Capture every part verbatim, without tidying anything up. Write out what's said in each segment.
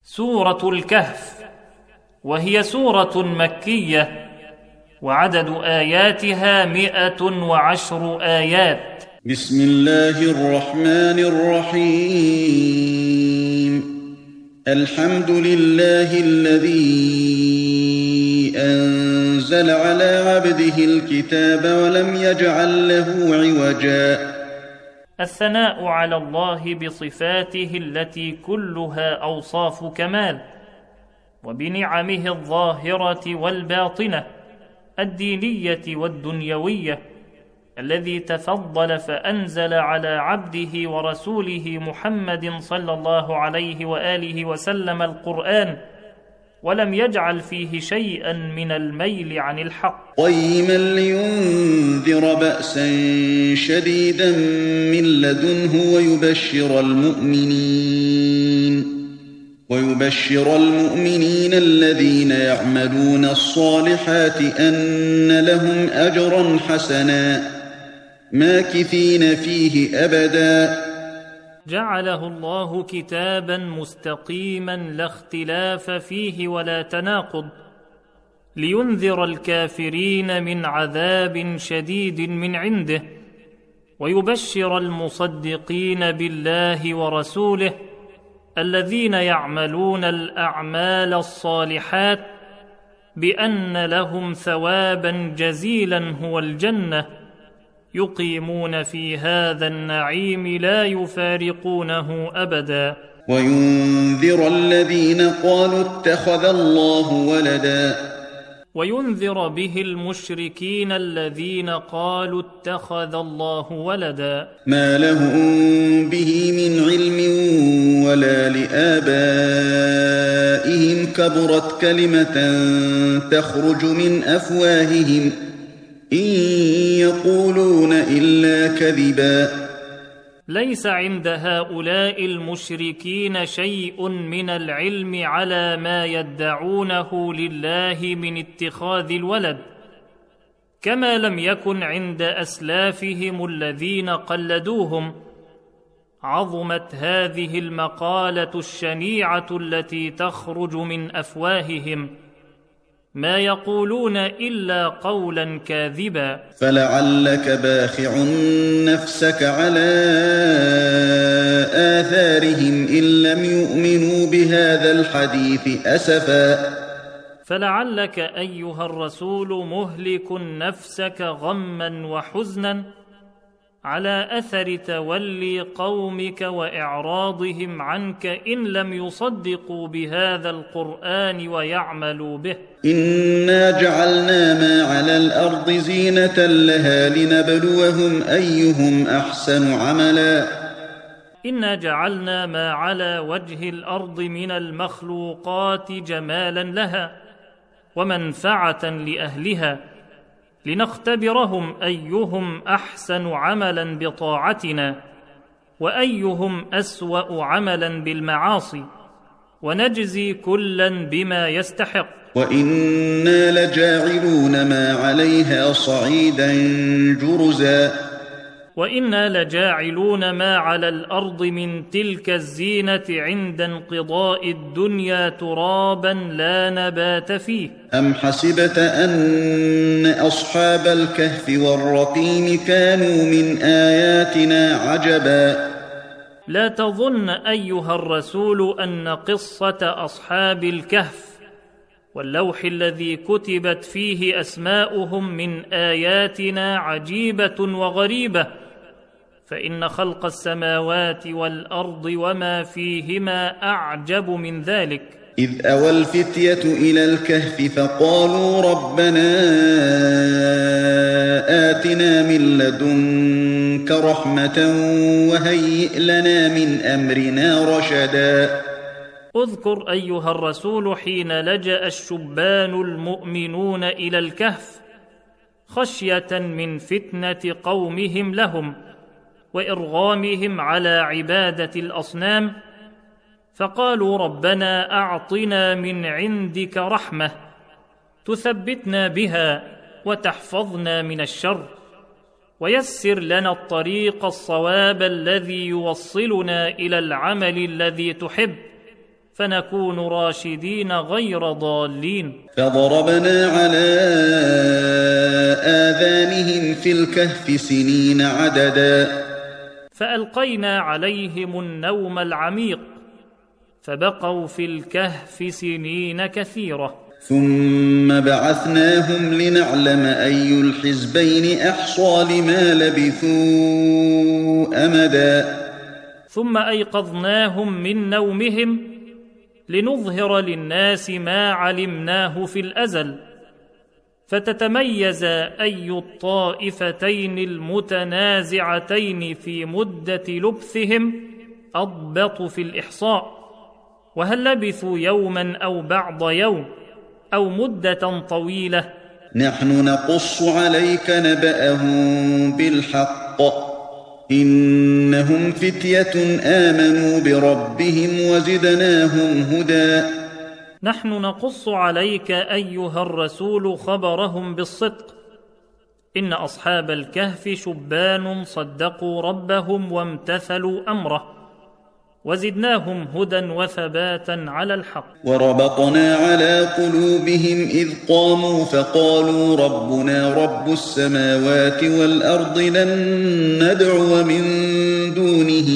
سورة الكهف، وهي سورة مكية، وعدد آياتها مئة وعشر آيات. بسم الله الرحمن الرحيم. الحمد لله الذي أنزل على عبده الكتاب ولم يجعل له عوجا. الثناء على الله بصفاته التي كلها أوصاف كمال، وبنعمه الظاهرة والباطنة الدينية والدنيوية، الذي تفضل فأنزل على عبده ورسوله محمد صلى الله عليه وآله وسلم القرآن، ولم يجعل فيه شيئا من الميل عن الحق، قيما لينذر بأسا شديدا من لدنه ويبشر المؤمنين ويبشر المؤمنين الذين يعملون الصالحات أن لهم أجرا حسنا ماكثين فيه أبدا. جعله الله كتابا مستقيما لا اختلاف فيه ولا تناقض، لينذر الكافرين من عذاب شديد من عنده، ويبشر المصدقين بالله ورسوله الذين يعملون الأعمال الصالحات بأن لهم ثوابا جزيلا هو الجنة، يقيمون في هذا النعيم لا يفارقونه أبدا. وينذر الذين قالوا اتخذ الله ولدا، وينذر به المشركين الذين قالوا اتخذ الله ولدا، ما لهم به من علم ولا لآبائهم، كبرت كلمة تخرج من أفواههم إن يقولون إلا كذبا. ليس عند هؤلاء المشركين شيء من العلم على ما يدعونه لله من اتخاذ الولد، كما لم يكن عند أسلافهم الذين قلدوهم. عظمت هذه المقالة الشنيعة التي تخرج من أفواههم، ما يقولون إلا قولا كاذبا. فلعلك باخع نفسك على آثارهم إن لم يؤمنوا بهذا الحديث أسفا. فلعلك أيها الرسول مهلك نفسك غما وحزنا على أثر تولي قومك وإعراضهم عنك إن لم يصدقوا بهذا القرآن ويعملوا به. إنا جعلنا ما على الأرض زينة لها لنبلوهم أيهم أحسن عملا. إنا جعلنا ما على وجه الأرض من المخلوقات جمالا لها ومنفعة لأهلها، لنختبرهم أيهم أحسن عملا بطاعتنا وأيهم أسوأ عملا بالمعاصي، ونجزي كلا بما يستحق. وإنا لجاعلون ما عليها صعيدا جرزا. وإنا لجاعلون ما على الأرض من تلك الزينة عند انقضاء الدنيا ترابا لا نبات فيه. أم حسبت أن أصحاب الكهف والرقيم كانوا من آياتنا عجبا. لا تظن أيها الرسول أن قصة أصحاب الكهف واللوح الذي كتبت فيه أسماؤهم من آياتنا عجيبة وغريبة، فإن خلق السماوات والأرض وما فيهما أعجب من ذلك. إذ أوى الفتية إلى الكهف فقالوا ربنا آتنا من لدنك رحمة وهيئ لنا من أمرنا رشدا. اذكر أيها الرسول حين لجأ الشبان المؤمنون إلى الكهف خشية من فتنة قومهم لهم وإرغامهم على عبادة الأصنام، فقالوا ربنا أعطنا من عندك رحمة تثبتنا بها وتحفظنا من الشر، ويسر لنا الطريق الصواب الذي يوصلنا إلى العمل الذي تحب، فنكون راشدين غير ضالين. فضربنا على آذانهم في الكهف سنين عددا فألقينا عليهم النوم العميق فبقوا في الكهف سنين كثيرة. ثم بعثناهم لنعلم أي الحزبين أحصى لما لبثوا أمدا. ثم أيقظناهم من نومهم لنظهر للناس ما علمناه في الأزل، فتتميز أي الطائفتين المتنازعتين في مدة لبثهم أضبط في الإحصاء، وهل لبثوا يوما أو بعض يوم أو مدة طويلة. نحن نقص عليك نبأهم بالحق إنهم فتية آمنوا بربهم وزدناهم هدى. نحن نقص عليك أيها الرسول خبرهم بالصدق، إن أصحاب الكهف شبان صدقوا ربهم وامتثلوا أمره، وزدناهم هدى وثباتا على الحق. وربطنا على قلوبهم إذ قاموا فقالوا ربنا رب السماوات والأرض لن ندعو من دونه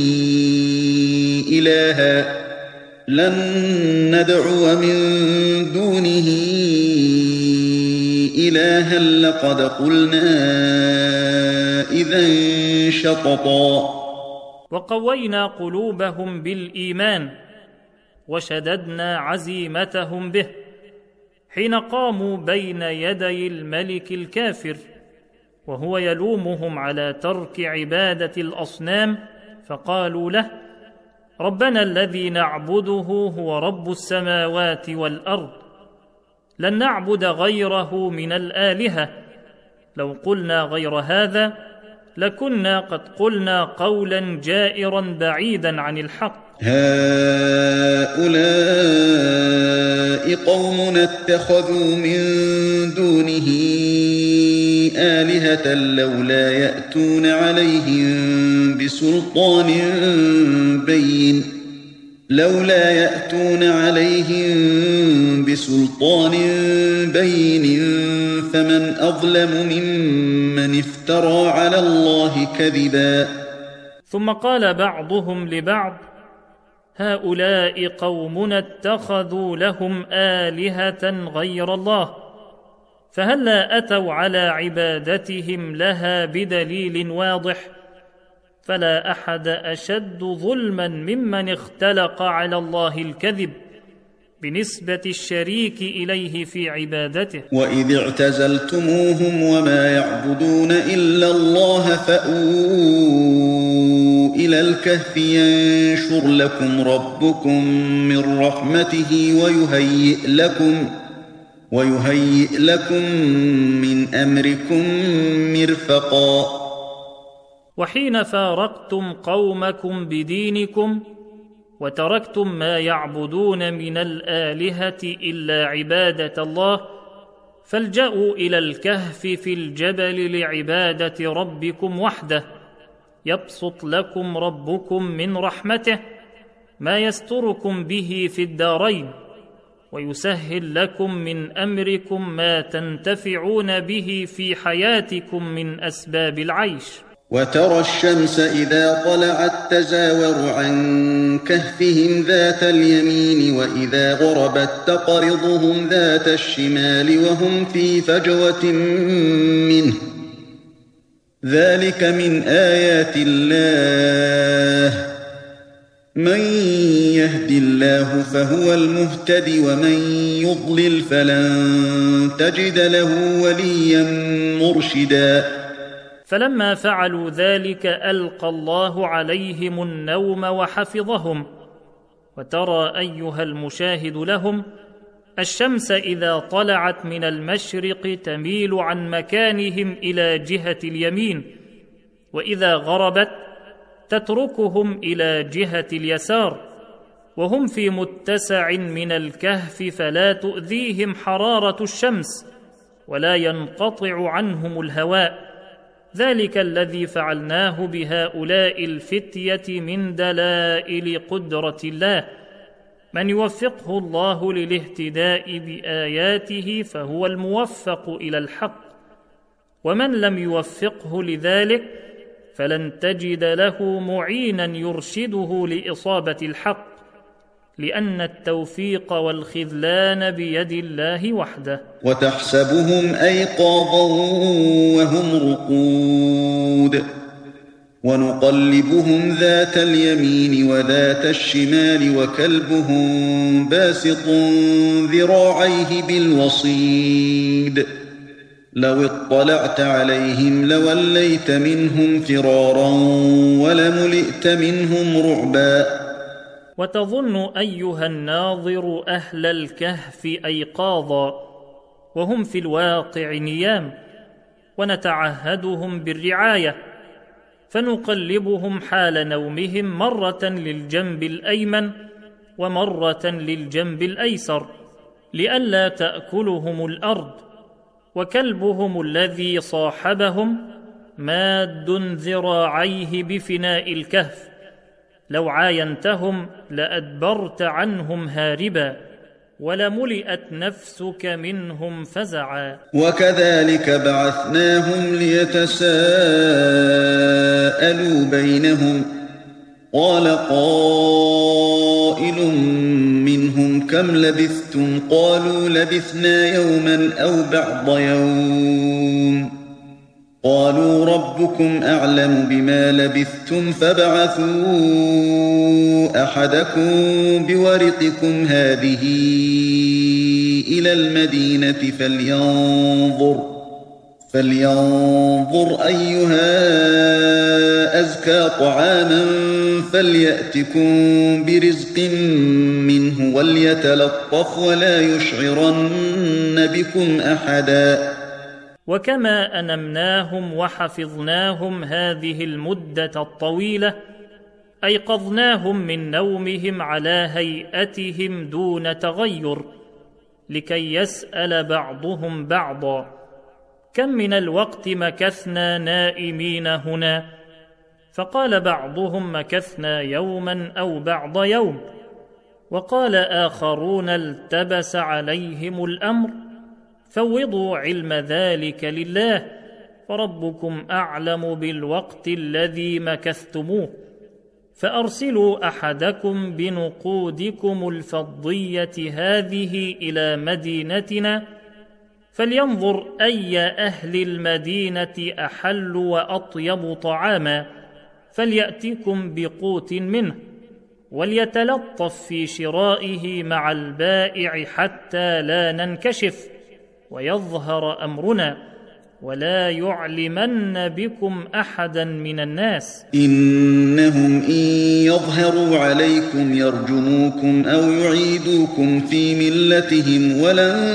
إلها لن ندعو من دونه إلها لقد قلنا إذا شططا. وقوينا قلوبهم بالإيمان وشددنا عزيمتهم به حين قاموا بين يدي الملك الكافر وهو يلومهم على ترك عبادة الأصنام، فقالوا له ربنا الذي نعبده هو رب السماوات والأرض لن نعبد غيره من الآلهة، لو قلنا غير هذا لكنا قد قلنا قولا جائرا بعيدا عن الحق. هؤلاء قومنا اتخذوا من دونه آلهة لولا يأتون عليهم بسلطان بين لولا يأتون عليهم بسلطان بين فمن أظلم ممن افترى على الله كذبا. ثم قال بعضهم لبعض هؤلاء قومنا اتخذوا لهم آلهة غير الله فهلا أتوا على عبادتهم لها بدليل واضح، فلا أحد أشد ظلما ممن اختلق على الله الكذب بنسبة الشريك إليه في عبادته. وإذ اعتزلتموهم وما يعبدون إلا الله فأووا إلى الكهف ينشر لكم ربكم من رحمته ويهيئ لكم ويهيئ لكم من أمركم مرفقا. وحين فارقتم قومكم بدينكم وتركتم ما يعبدون من الآلهة إلا عبادة الله فالجأوا إلى الكهف في الجبل لعبادة ربكم وحده، يبسط لكم ربكم من رحمته ما يستركم به في الدارين ويسهل لكم من أمركم ما تنتفعون به في حياتكم من أسباب العيش. وترى الشمس إذا طلعت تزاور عن كهفهم ذات اليمين وإذا غربت تقرضهم ذات الشمال وهم في فجوة منه، ذلك من آيات الله، من يهد الله فهو المهتد ومن يضلل فلن تجد له وليا مرشدا. فلما فعلوا ذلك ألقى الله عليهم النوم وحفظهم. وترى أيها المشاهد لهم الشمس إذا طلعت من المشرق تميل عن مكانهم إلى جهة اليمين، وإذا غربت تتركهم إلى جهة اليسار، وهم في متسع من الكهف فلا تؤذيهم حرارة الشمس ولا ينقطع عنهم الهواء. ذلك الذي فعلناه بهؤلاء الفتية من دلائل قدرة الله، من يوفقه الله للاهتداء بآياته فهو الموفق إلى الحق، ومن لم يوفقه لذلك فلن تجد له معينا يرشده لإصابة الحق، لأن التوفيق والخذلان بيد الله وحده. وتحسبهم أيقاظا وهم رقود ونقلبهم ذات اليمين وذات الشمال وكلبهم باسط ذراعيه بالوصيد لو اطلعت عليهم لوليت منهم فرارا ولملئت منهم رعبا. وتظن أيها الناظر أهل الكهف أيقاظا وهم في الواقع نيام، ونتعهدهم بالرعاية، فنقلبهم حال نومهم مرة للجنب الأيمن ومرة للجنب الأيسر لئلا تأكلهم الأرض، وكلبهم الذي صاحبهم ماد ذراعيه بفناء الكهف، لو عاينتهم لأدبرت عنهم هاربا ولملئت نفسك منهم فزعا. وكذلك بعثناهم ليتساءلوا بينهم قال قائل منهم كم لبثتم قالوا لبثنا يوما أو بعض يوم قالوا ربكم أعلم بما لبثتم فابعثوا أحدكم بورقكم هذه إلى المدينة فلينظر فلينظر أيها أزكى طعاما فليأتكم برزق منه وليتلطف ولا يشعرن بكم أحدا. وكما أنمناهم وحفظناهم هذه المدة الطويلة أيقظناهم من نومهم على هيئتهم دون تغير لكي يسأل بعضهم بعضا كم من الوقت مكثنا نائمين هنا؟ فقال بعضهم مكثنا يوما أو بعض يوم، وقال آخرون التبس عليهم الأمر، فوضوا علم ذلك لله، فربكم أعلم بالوقت الذي مكثتموه، فأرسلوا أحدكم بنقودكم الفضية هذه إلى مدينتنا فلينظر أي أهل المدينة أحل وأطيب طعاما فليأتكم بقوت منه، وليتلطف في شرائه مع البائع حتى لا ننكشف ويظهر أمرنا، ولا يعلمن بكم أحدا من الناس. إنهم إن يظهروا عليكم يرجموكم أو يعيدوكم في ملتهم ولن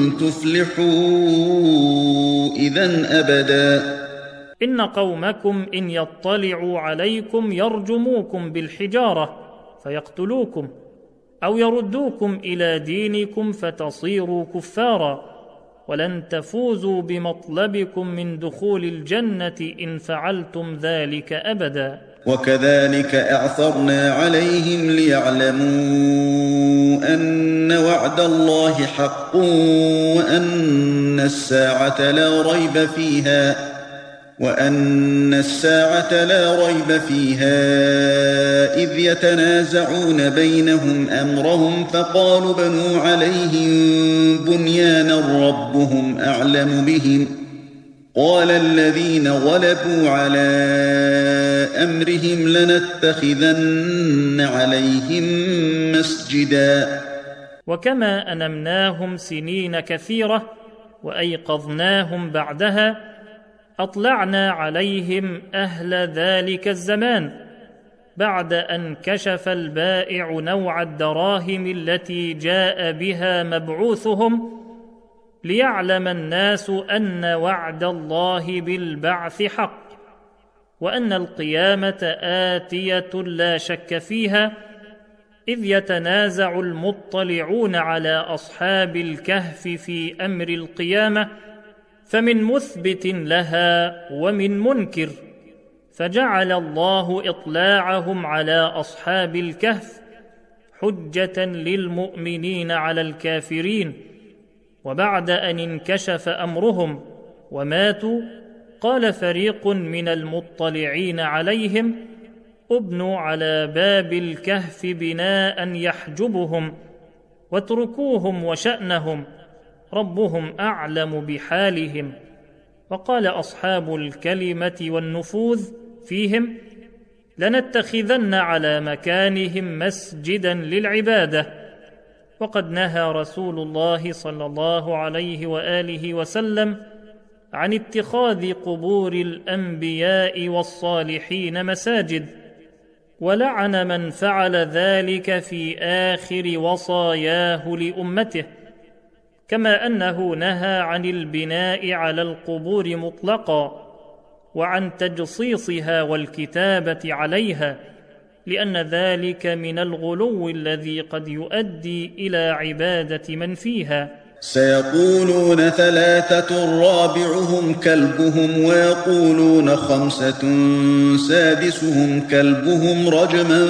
تفلحوا إذن أبدا. إن قومكم إن يطلعوا عليكم يرجموكم بالحجارة فيقتلوكم، أو يردوكم إلى دينكم فتصيروا كفارا، ولن تفوزوا بمطلبكم من دخول الجنة إن فعلتم ذلك أبدا. وكذلك أعثرنا عليهم ليعلموا أن وعد الله حق وأن الساعة لا ريب فيها وأن الساعة لا ريب فيها إذ يتنازعون بينهم أمرهم فقالوا بنوا عليهم بنيانا ربهم أعلم بهم قال الذين غلبوا على أمرهم لنتخذن عليهم مسجدا. وكما أنمناهم سنين كثيرة وأيقظناهم بعدها أطلعنا عليهم أهل ذلك الزمان بعد أن كشف البائع نوع الدراهم التي جاء بها مبعوثهم ليعلم الناس أن وعد الله بالبعث حق، وأن القيامة آتية لا شك فيها، إذ يتنازع المطلعون على أصحاب الكهف في أمر القيامة، فمن مثبت لها ومن منكر، فجعل الله إطلاعهم على أصحاب الكهف حجة للمؤمنين على الكافرين. وبعد أن انكشف أمرهم وماتوا قال فريق من المطلعين عليهم: ابنوا على باب الكهف بناء يحجبهم واتركوهم وشأنهم، ربهم أعلم بحالهم. وقال أصحاب الكلمة والنفوذ فيهم: لنتخذن على مكانهم مسجدا للعبادة. وقد نهى رسول الله صلى الله عليه وآله وسلم عن اتخاذ قبور الأنبياء والصالحين مساجد، ولعن من فعل ذلك في آخر وصاياه لأمته، كما أنه نهى عن البناء على القبور مطلقا وعن تجصيصها والكتابة عليها، لأن ذلك من الغلو الذي قد يؤدي إلى عبادة من فيها. سيقولون ثلاثة رابعهم كلبهم ويقولون خمسة سادسهم كلبهم رجما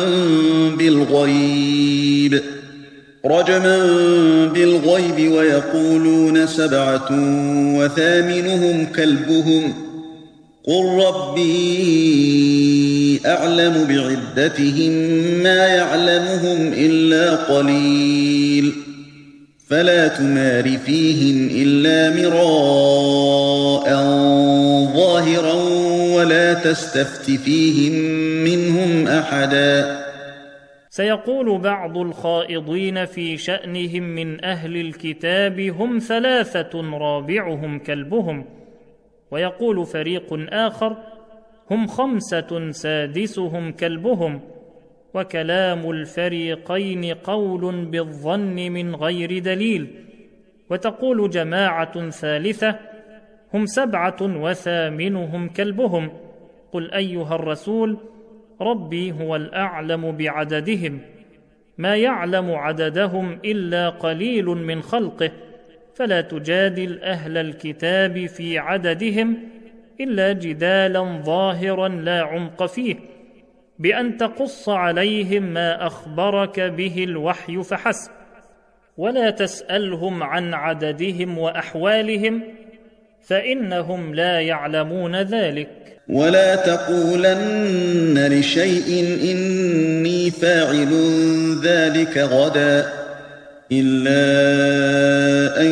بالغيب رجما بالغيب ويقولون سبعة وثامنهم كلبهم قل ربي أعلم بعدتهم ما يعلمهم إلا قليل فلا تمار فيهم إلا مراء ظاهرا ولا تستفت فيهم منهم أحدا. سيقول بعض الخائضين في شأنهم من أهل الكتاب: هم ثلاثة رابعهم كلبهم. ويقول فريق آخر: هم خمسة سادسهم كلبهم. وكلام الفريقين قول بالظن من غير دليل. وتقول جماعة ثالثة: هم سبعة وثامنهم كلبهم. قل أيها الرسول: ربي هو الأعلم بعددهم، ما يعلم عددهم إلا قليل من خلقه، فلا تجادل أهل الكتاب في عددهم إلا جدالا ظاهرا لا عمق فيه، بأن تقص عليهم ما أخبرك به الوحي فحسب، ولا تسألهم عن عددهم وأحوالهم، فإنهم لا يعلمون ذلك. ولا تقولن لشيء إني فاعل ذلك غدا إلا أن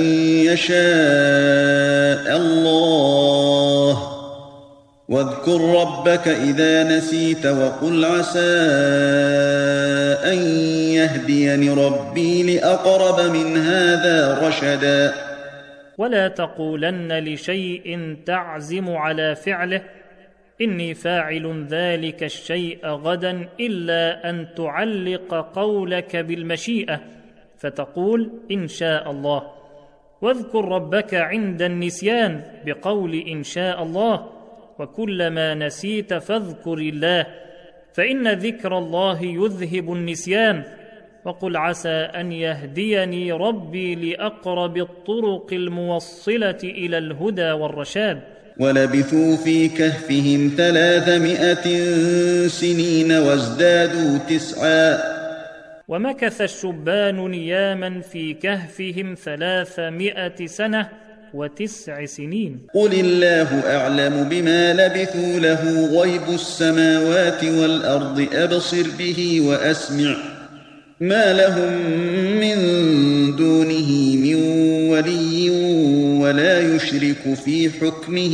يشاء الله واذكر ربك إذا نسيت وقل عسى أن يهديني ربي لأقرب من هذا رشدا. ولا تقولن لشيء تعزم على فعله إني فاعل ذلك الشيء غدا إلا أن تعلق قولك بالمشيئة فتقول إن شاء الله. واذكر ربك عند النسيان بقول إن شاء الله، وكلما نسيت فاذكر الله، فإن ذكر الله يذهب النسيان. وقل عسى أن يهديني ربي لأقرب الطرق الموصلة إلى الهدى والرشاد. ولبثوا في كهفهم ثلاثمائة سنين وازدادوا تسعا. ومكث الشبان نياما في كهفهم ثلاثمائة سنة وتسع سنين. قل الله أعلم بما لبثوا له غيب السماوات والأرض أبصر به وأسمع ما لهم من دونه من ولي ولا يشرك في حكمه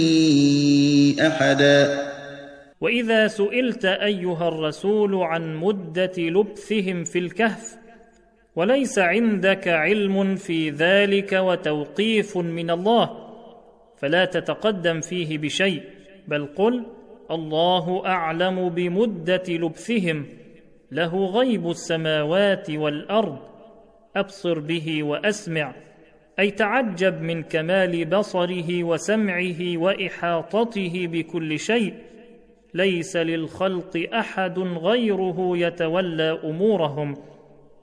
أحدا. وإذا سئلت أيها الرسول عن مدة لبثهم في الكهف وليس عندك علم في ذلك وتوقيف من الله، فلا تتقدم فيه بشيء، بل قل الله أعلم بمدة لبثهم، له غيب السماوات والأرض، أبصر به وأسمع، أي تعجب من كمال بصره وسمعه وإحاطته بكل شيء، ليس للخلق أحد غيره يتولى أمورهم،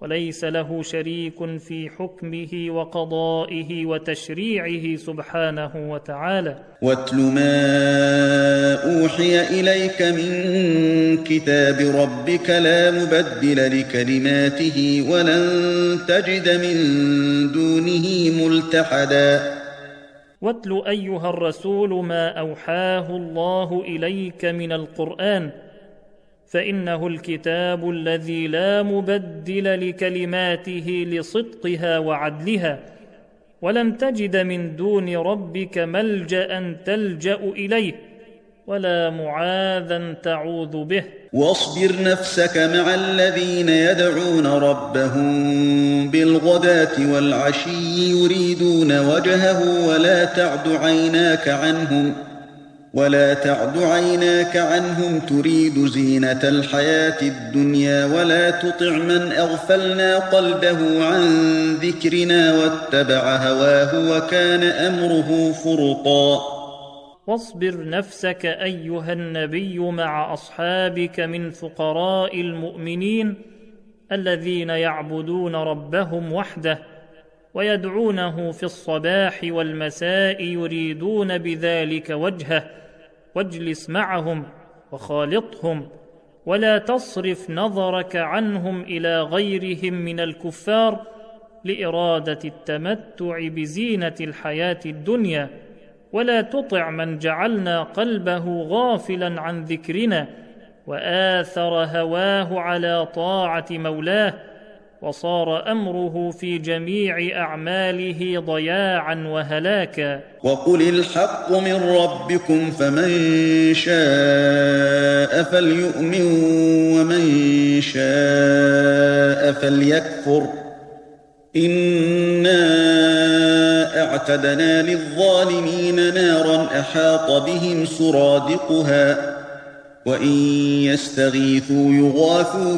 وليس له شريك في حكمه وقضائه وتشريعه سبحانه وتعالى. واتل ما أوحي إليك من كتاب ربك لا مبدل لكلماته ولن تجد من دونه ملتحدا. واتل أيها الرسول ما أوحاه الله إليك من القرآن، فإنه الكتاب الذي لا مبدل لكلماته لصدقها وعدلها، ولن تجد من دون ربك ملجأ تلجأ إليه ولا معاذا تعوذ به. واصبر نفسك مع الذين يدعون ربهم بالغداة والعشي يريدون وجهه ولا تعد عيناك عنهم ولا تعد عيناك عنهم تريد زينة الحياة الدنيا ولا تطع من أغفلنا قلبه عن ذكرنا واتبع هواه وكان أمره فرطا. واصبر نفسك أيها النبي مع أصحابك من فقراء المؤمنين الذين يعبدون ربهم وحده ويدعونه في الصباح والمساء يريدون بذلك وجهه، واجلس معهم وخالطهم ولا تصرف نظرك عنهم إلى غيرهم من الكفار لإرادة التمتع بزينة الحياة الدنيا، ولا تطع من جعلنا قلبه غافلا عن ذكرنا وآثر هواه على طاعة مولاه، وصار أمره في جميع أعماله ضياعا وهلاكا. وقل الحق من ربكم فمن شاء فليؤمن ومن شاء فليكفر إنا أعتدنا للظالمين نارا أحاط بهم سرادقها وإن يستغيثوا يغاثوا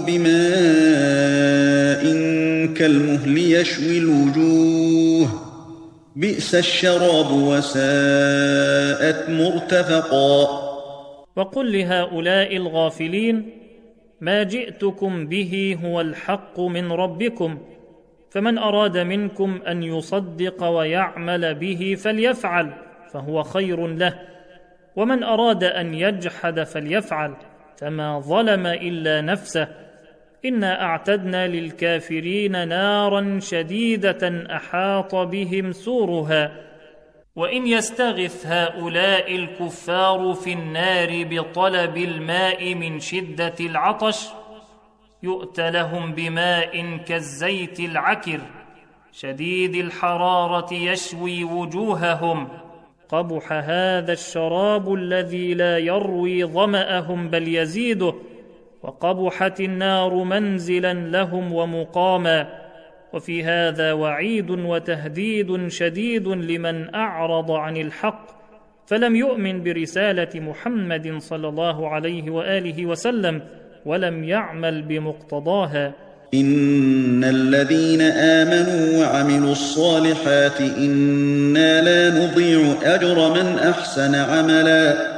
بماء كالمهل يشوي الوجوه بئس الشراب وساءت مرتفقا. وقل لهؤلاء الغافلين ما جئتكم به هو الحق من ربكم، فمن أراد منكم أن يصدق ويعمل به فليفعل فهو خير له، ومن أراد أن يجحد فليفعل فما ظلم إلا نفسه، إنا أعتدنا للكافرين نارا شديدة أحاط بهم سورها، وإن يستغث هؤلاء الكفار في النار بطلب الماء من شدة العطش يؤت لهم بماء كالزيت العكر شديد الحرارة يشوي وجوههم، قبح هذا الشراب الذي لا يروي ظمأهم بل يزيده، وقبحت النار منزلا لهم ومقاما. وفي هذا وعيد وتهديد شديد لمن أعرض عن الحق فلم يؤمن برسالة محمد صلى الله عليه وآله وسلم ولم يعمل بمقتضاها. إن الذين آمنوا وعملوا الصالحات إنا لا نضيع أجر من أحسن عملا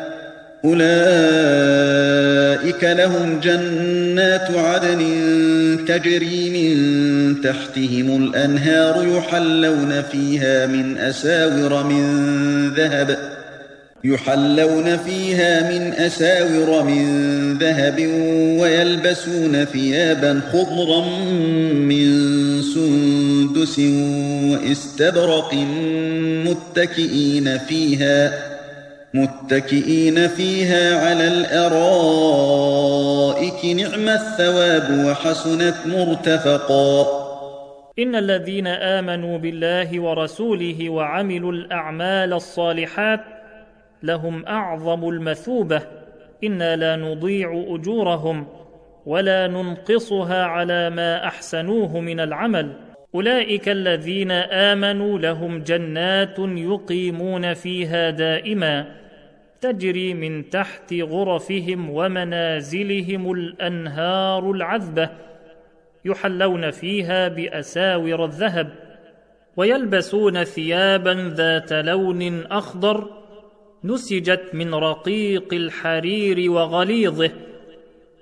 أولئك لهم جنات عدن تجري من تحتهم الأنهار يحلون فيها من أساور من ذهب يحلون فيها من أساور من ذهب ويلبسون ثيابا خضرا من سندس واستبرق متكئين فيها متكئين فيها على الأرائك نعم الثواب وحسنت مرتفقا. إن الذين آمنوا بالله ورسوله وعملوا الأعمال الصالحات لهم أعظم المثوبة، إنا لا نضيع أجورهم ولا ننقصها على ما أحسنوه من العمل. أولئك الذين آمنوا لهم جنات يقيمون فيها دائما تجري من تحت غرفهم ومنازلهم الأنهار العذبة يحلون فيها بأساور الذهب ويلبسون ثيابا ذات لون أخضر نسجت من رقيق الحرير وغليظه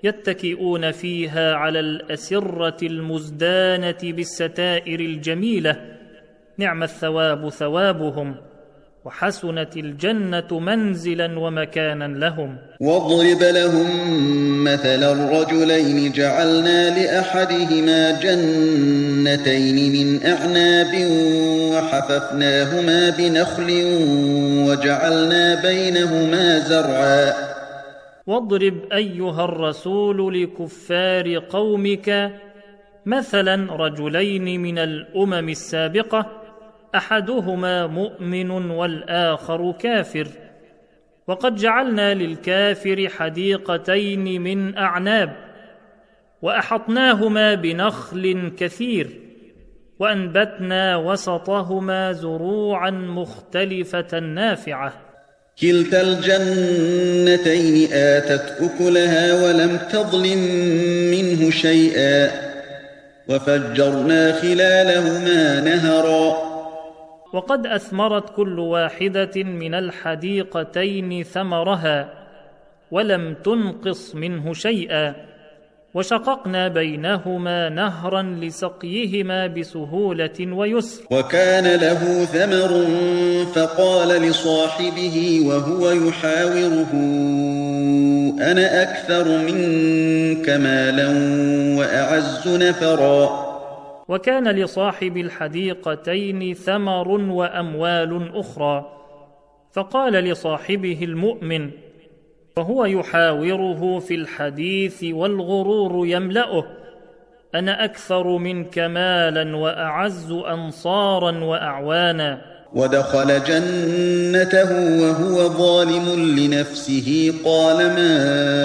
يتكئون فيها على الأسرة المزدانة بالستائر الجميلة، نعم الثواب ثوابهم، وحسنت الجنة منزلا ومكانا لهم. واضرب لهم مثل الرجلين جعلنا لأحدهما جنتين من أعناب وحففناهما بنخل وجعلنا بينهما زرعا. واضرب أيها الرسول لكفار قومك مثلا رجلين من الأمم السابقة، أحدهما مؤمن والآخر كافر، وقد جعلنا للكافر حديقتين من أعناب وأحطناهما بنخل كثير، وأنبتنا وسطهما زروعا مختلفة نافعة. كلتا الجنتين آتت أكلها ولم تظلم منه شيئا، وفجرنا خلالهما نهرا. وقد أثمرت كل واحدة من الحديقتين ثمرها ولم تنقص منه شيئا، وشققنا بينهما نهرا لسقيهما بسهولة ويسر. وكان له ثمر فقال لصاحبه وهو يحاوره أنا أكثر منك مالا وأعز نفرا. وكان لصاحب الحديقتين ثمر وأموال أخرى، فقال لصاحبه المؤمن وهو يحاوره في الحديث والغرور يملأه أنا أكثر منك مالا وأعز أنصارا وأعوانا. ودخل جنته وهو ظالم لنفسه قال ما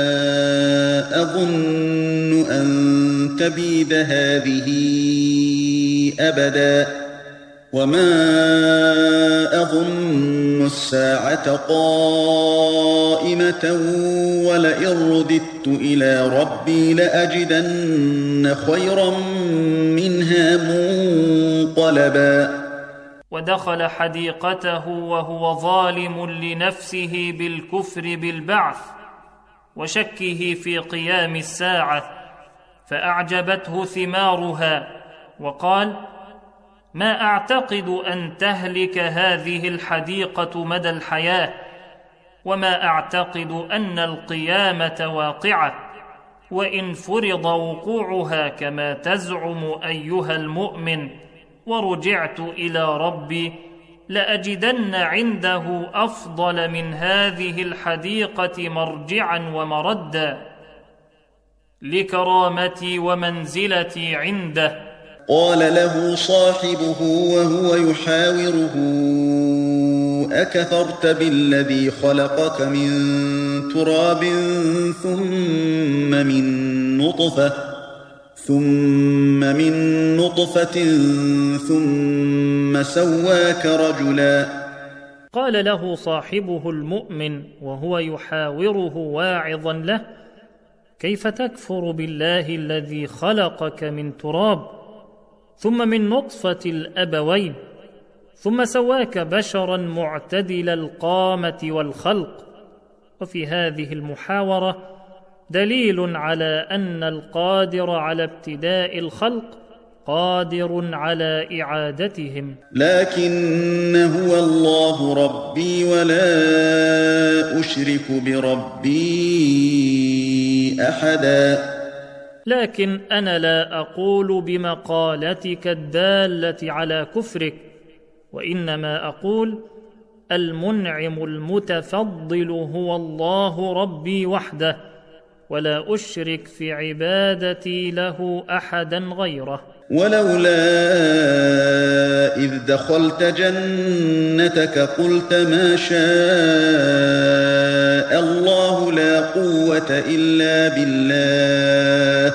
أظن أن تبيد هذه أبدا، وما أظن الساعة قائمة ولئن رددت إلى ربي لأجدن خيرا منها منقلبا. ودخل حديقته وهو ظالم لنفسه بالكفر بالبعث وشكه في قيام الساعة، فأعجبته ثمارها، وقال ما أعتقد أن تهلك هذه الحديقة مدى الحياة، وما أعتقد أن القيامة واقعة، وإن فرض وقوعها كما تزعم أيها المؤمن ورجعت إلى ربي لأجدن عنده أفضل من هذه الحديقة مرجعا ومردا لكرامتي ومنزلتي عنده. قال له صاحبه وهو يحاوره أكفرت بالذي خلقك من تراب ثم من نطفة ثم من نطفة ثم سواك رجلا. قال له صاحبه المؤمن وهو يحاوره واعظا له كيف تكفر بالله الذي خلقك من تراب ثم من نطفة الأبوين ثم سواك بشرا معتدل القامة والخلق. وفي هذه المحاورة دليل على أن القادر على ابتداء الخلق قادر على إعادتهم. لكن هو الله ربي ولا أشرك بربي أحدا. لكن أنا لا أقول بمقالتك الدالة على كفرك، وإنما أقول المنعم المتفضل هو الله ربي وحده، ولا أشرك في عبادتي له أحدا غيره. ولولا إذ دخلت جنتك قلت ما شاء الله لا قوة إلا بالله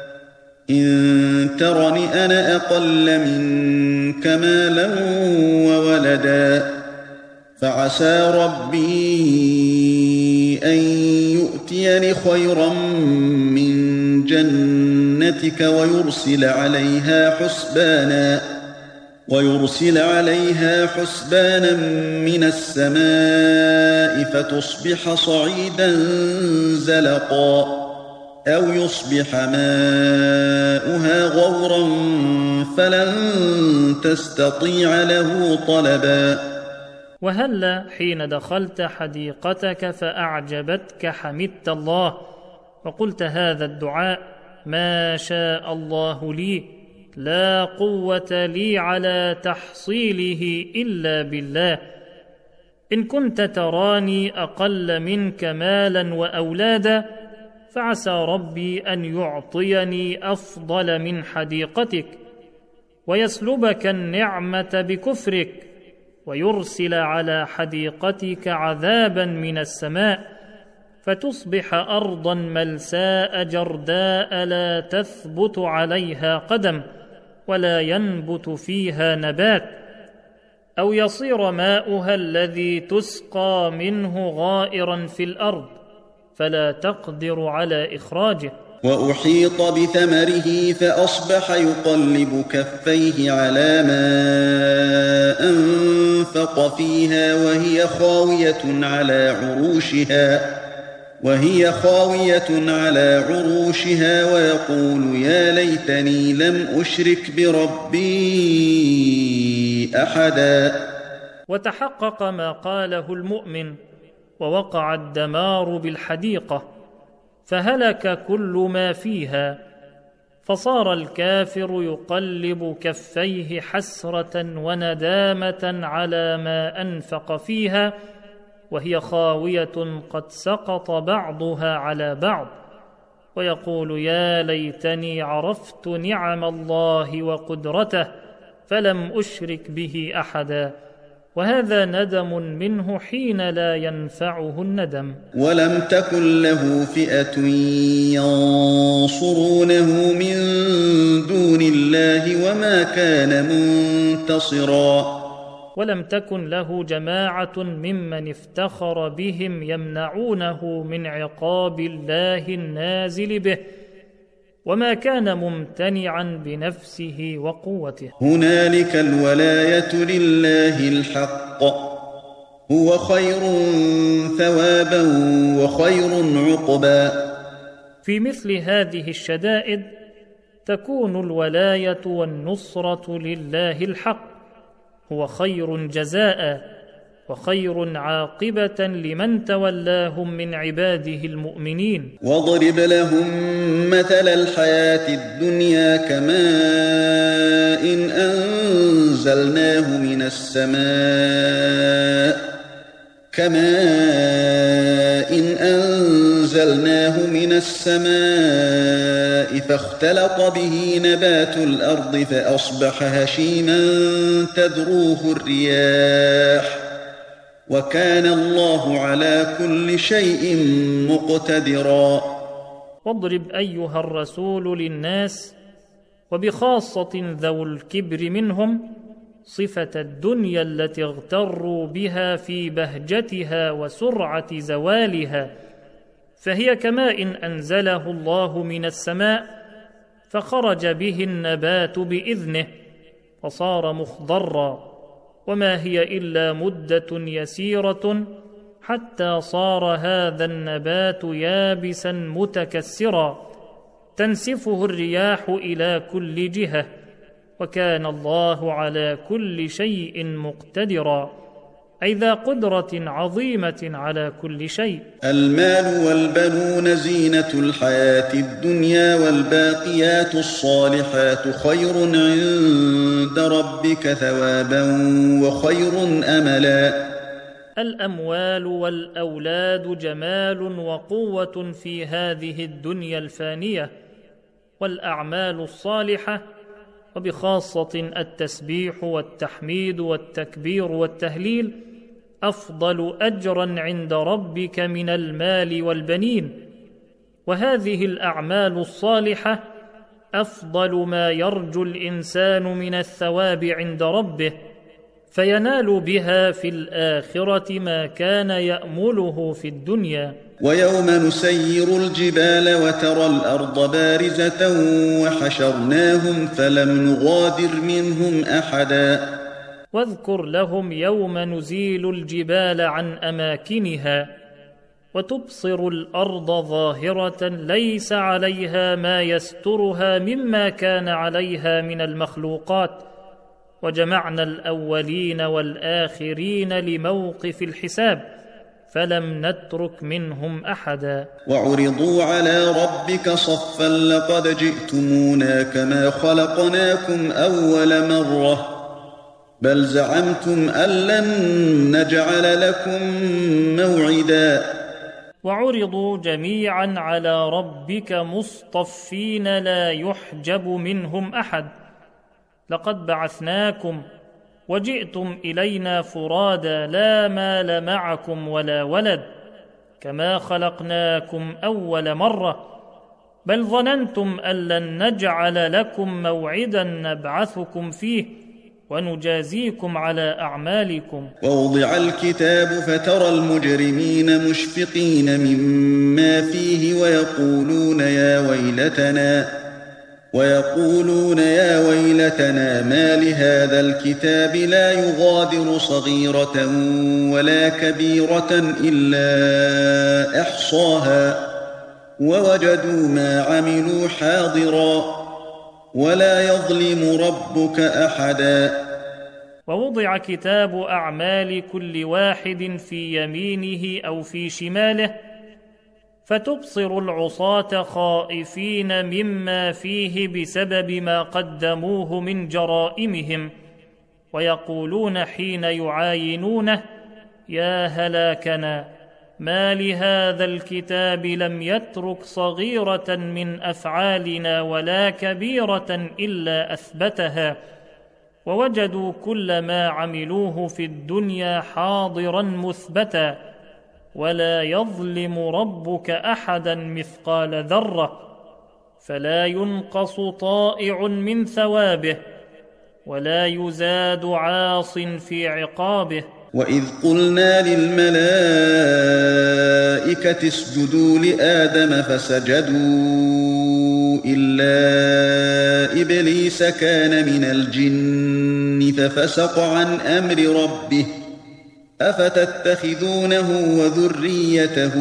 إن ترني أنا أقل منك مالا وولدا فعسى ربي أن يؤتيني خيرا من جنتك ويرسل عليها حسبانا ويرسل عليها حسبانا من السماء فتصبح صعيدا زلقا أو يصبح ماؤها غورا فلن تستطيع له طلبا. وهل حين دخلت حديقتك فأعجبتك حمدت الله وقلت هذا الدعاء: ما شاء الله لي لا قوة لي على تحصيله إلا بالله. إن كنت تراني أقل منك مالا وأولادا فعسى ربي أن يعطيني أفضل من حديقتك ويسلبك النعمة بكفرك ويرسل على حديقتك عذابا من السماء فتصبح أرضا ملساء جرداء لا تثبت عليها قدم ولا ينبت فيها نبات، أو يصير ماؤها الذي تسقى منه غائرا في الأرض فلا تقدر على إخراجه. وأحيط بثمره فأصبح يقلب كفيه على ما أنفق فيها وهي خاوية على عروشها وهي خاوية على عروشها ويقول يا ليتني لم أشرك بربي أحدا. وتحقق ما قاله المؤمن ووقع الدمار بالحديقة فهلك كل ما فيها، فصار الكافر يقلب كفيه حسرة وندامة على ما أنفق فيها وهي خاوية قد سقط بعضها على بعض، ويقول يا ليتني عرفت نعم الله وقدرته فلم أشرك به أحدا. وهذا ندم منه حين لا ينفعه الندم. ولم تكن له فئة ينصرونه من دون الله وما كان منتصرا. ولم تكن له جماعة ممن افتخر بهم يمنعونه من عقاب الله النازل به وما كان ممتنعا بنفسه وقوته. هنالك الولاية لله الحق هو خير ثوابا وخير عقبا. في مثل هذه الشدائد تكون الولاية والنصرة لله الحق، هو خير جزاء وخير عاقبة لمن تولاهم من عباده المؤمنين. واضرب لهم مثل الحياة الدنيا كماء إن أنزلناه من السماء كماء إن أنزلناه من السماء فاختلط به نبات الأرض فأصبح هشيما تذروه الرياح وكان الله على كل شيء مقتدرا. واضرب أيها الرسول للناس وبخاصة ذو الكبر منهم صفة الدنيا التي اغتروا بها في بهجتها وسرعة زوالها، فهي كماء أنزله الله من السماء فخرج به النبات بإذنه فصار مخضرا، وما هي إلا مدة يسيرة حتى صار هذا النبات يابسا متكسرا تنسفه الرياح إلى كل جهة، وكان الله على كل شيء مقتدرا، أي ذا قدرة عظيمة على كل شيء. المال والبنون زينة الحياة الدنيا والباقيات الصالحات خير عند ربك ثوابا وخير أملا. الأموال والأولاد جمال وقوة في هذه الدنيا الفانية، والأعمال الصالحة وبخاصة التسبيح والتحميد والتكبير والتهليل أفضل أجرا عند ربك من المال والبنين، وهذه الأعمال الصالحة أفضل ما يرجو الإنسان من الثواب عند ربه، فينال بها في الآخرة ما كان يأمله في الدنيا. ويوم نسير الجبال وترى الأرض بارزة وحشرناهم فلم نغادر منهم أحدا. واذكر لهم يوم نزيل الجبال عن أماكنها وتبصر الأرض ظاهرة ليس عليها ما يسترها مما كان عليها من المخلوقات، وجمعنا الأولين والآخرين لموقف الحساب فلم نترك منهم أحدا. وعرضوا على ربك صفا لقد جئتمونا كما خلقناكم أول مرة بل زعمتم أن لن نجعل لكم موعدا. وعرضوا جميعا على ربك مصطفين لا يحجب منهم أحد، لقد بعثناكم وجئتم إلينا فرادا لا مال معكم ولا ولد كما خلقناكم أول مرة بل ظننتم أن لن نجعل لكم موعدا نبعثكم فيه ونجازيكم على أعمالكم. ووضع الكتاب فترى المجرمين مشفقين مما فيه ويقولون يا ويلتنا ويقولون يا ويلتنا ما لهذا الكتاب لا يغادر صغيرة ولا كبيرة إلا أحصاها ووجدوا ما عملوا حاضرا ولا يظلم ربك أحدا. ووضع كتاب أعمال كل واحد في يمينه أو في شماله فتبصر العصاة خائفين مما فيه بسبب ما قدموه من جرائمهم ويقولون حين يعاينونه يا هلاكنا ما لهذا الكتاب لم يترك صغيرة من أفعالنا ولا كبيرة إلا أثبتها ووجدوا كل ما عملوه في الدنيا حاضرا مثبتا ولا يظلم ربك أحدا مثقال ذرة فلا ينقص طائع من ثوابه ولا يزاد عاص في عقابه. وإذ قلنا للملائكة اسجدوا لآدم فسجدوا إلا إبليس كان من الجن ففسق عن أمر ربه أفتتخذونه وذريته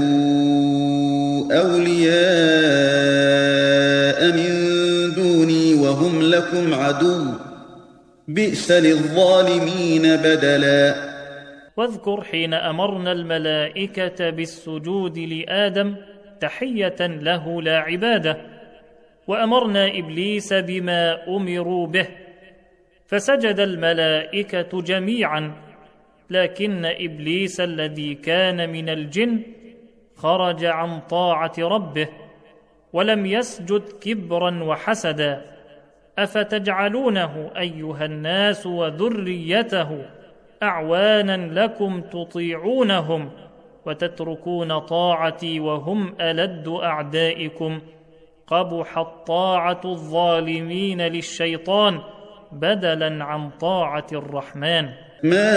أولياء من دوني وهم لكم عدو بئس للظالمين بدلا. واذكر حين أمرنا الملائكة بالسجود لآدم تحية له لا عبادة وأمرنا إبليس بما أمروا به فسجد الملائكة جميعا لكن إبليس الذي كان من الجن خرج عن طاعة ربه ولم يسجد كبرا وحسدا. أفتجعلونه أيها الناس وذريته أعوانا لكم تطيعونهم وتتركون طاعتي وهم ألد أعدائكم قبحت طاعة الظالمين للشيطان بدلا عن طاعة الرحمن. ما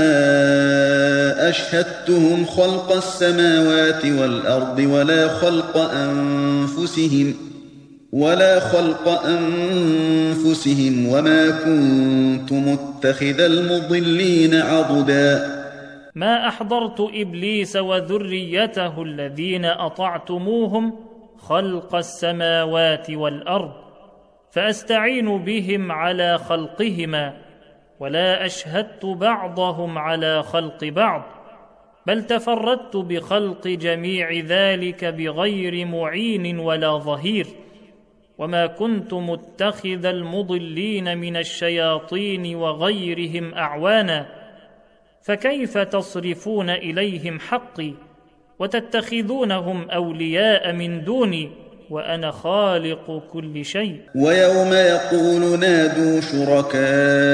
أشهدتهم خلق السماوات والأرض ولا خلق أنفسهم ولا خلق أنفسهم وما كنت متخذ المضلين عضدا. ما أحضرت إبليس وذريته الذين أطعتموهم خلق السماوات والأرض فأستعين بهم على خلقهما ولا أشهدت بعضهم على خلق بعض بل تفردت بخلق جميع ذلك بغير معين ولا ظهير وما كنت متخذ المضلين من الشياطين وغيرهم أعوانا فكيف تصرفون إليهم حقي وتتخذونهم أولياء من دوني وأنا خالق كل شيء. ويوم يقول نادوا شركائي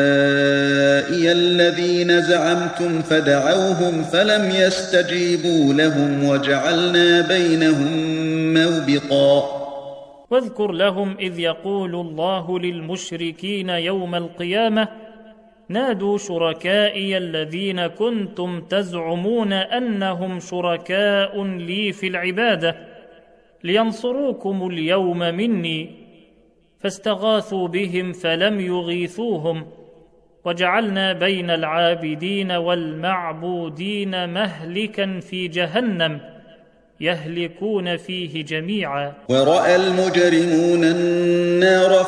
الذين زعمتم فدعوهم فلم يستجيبوا لهم وجعلنا بينهم موبقا. واذكر لهم إذ يقول الله للمشركين يوم القيامة نادوا شركائي الذين كنتم تزعمون أنهم شركاء لي في العبادة لينصروكم اليوم مني فاستغاثوا بهم فلم يغيثوهم وجعلنا بين العابدين والمعبودين مهلكا في جهنم يهلكون فيه جميعا. ورأى المجرمون النار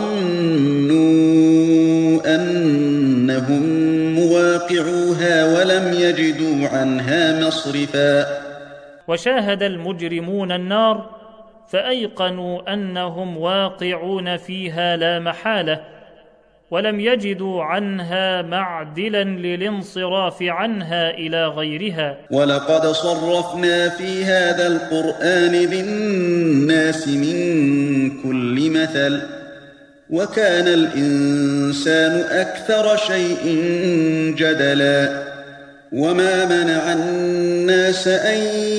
فظنوا أنهم مواقعوها ولم يجدوا عنها مصرفا. وشاهد المجرمون النار فأيقنوا أنهم واقعون فيها لا محالة، ولم يجدوا عنها معدلا للانصراف عنها إلى غيرها. ولقد صرفنا في هذا القرآن للناس من كل مثل وكان الإنسان أكثر شيء جدلا. وما منع الناس أن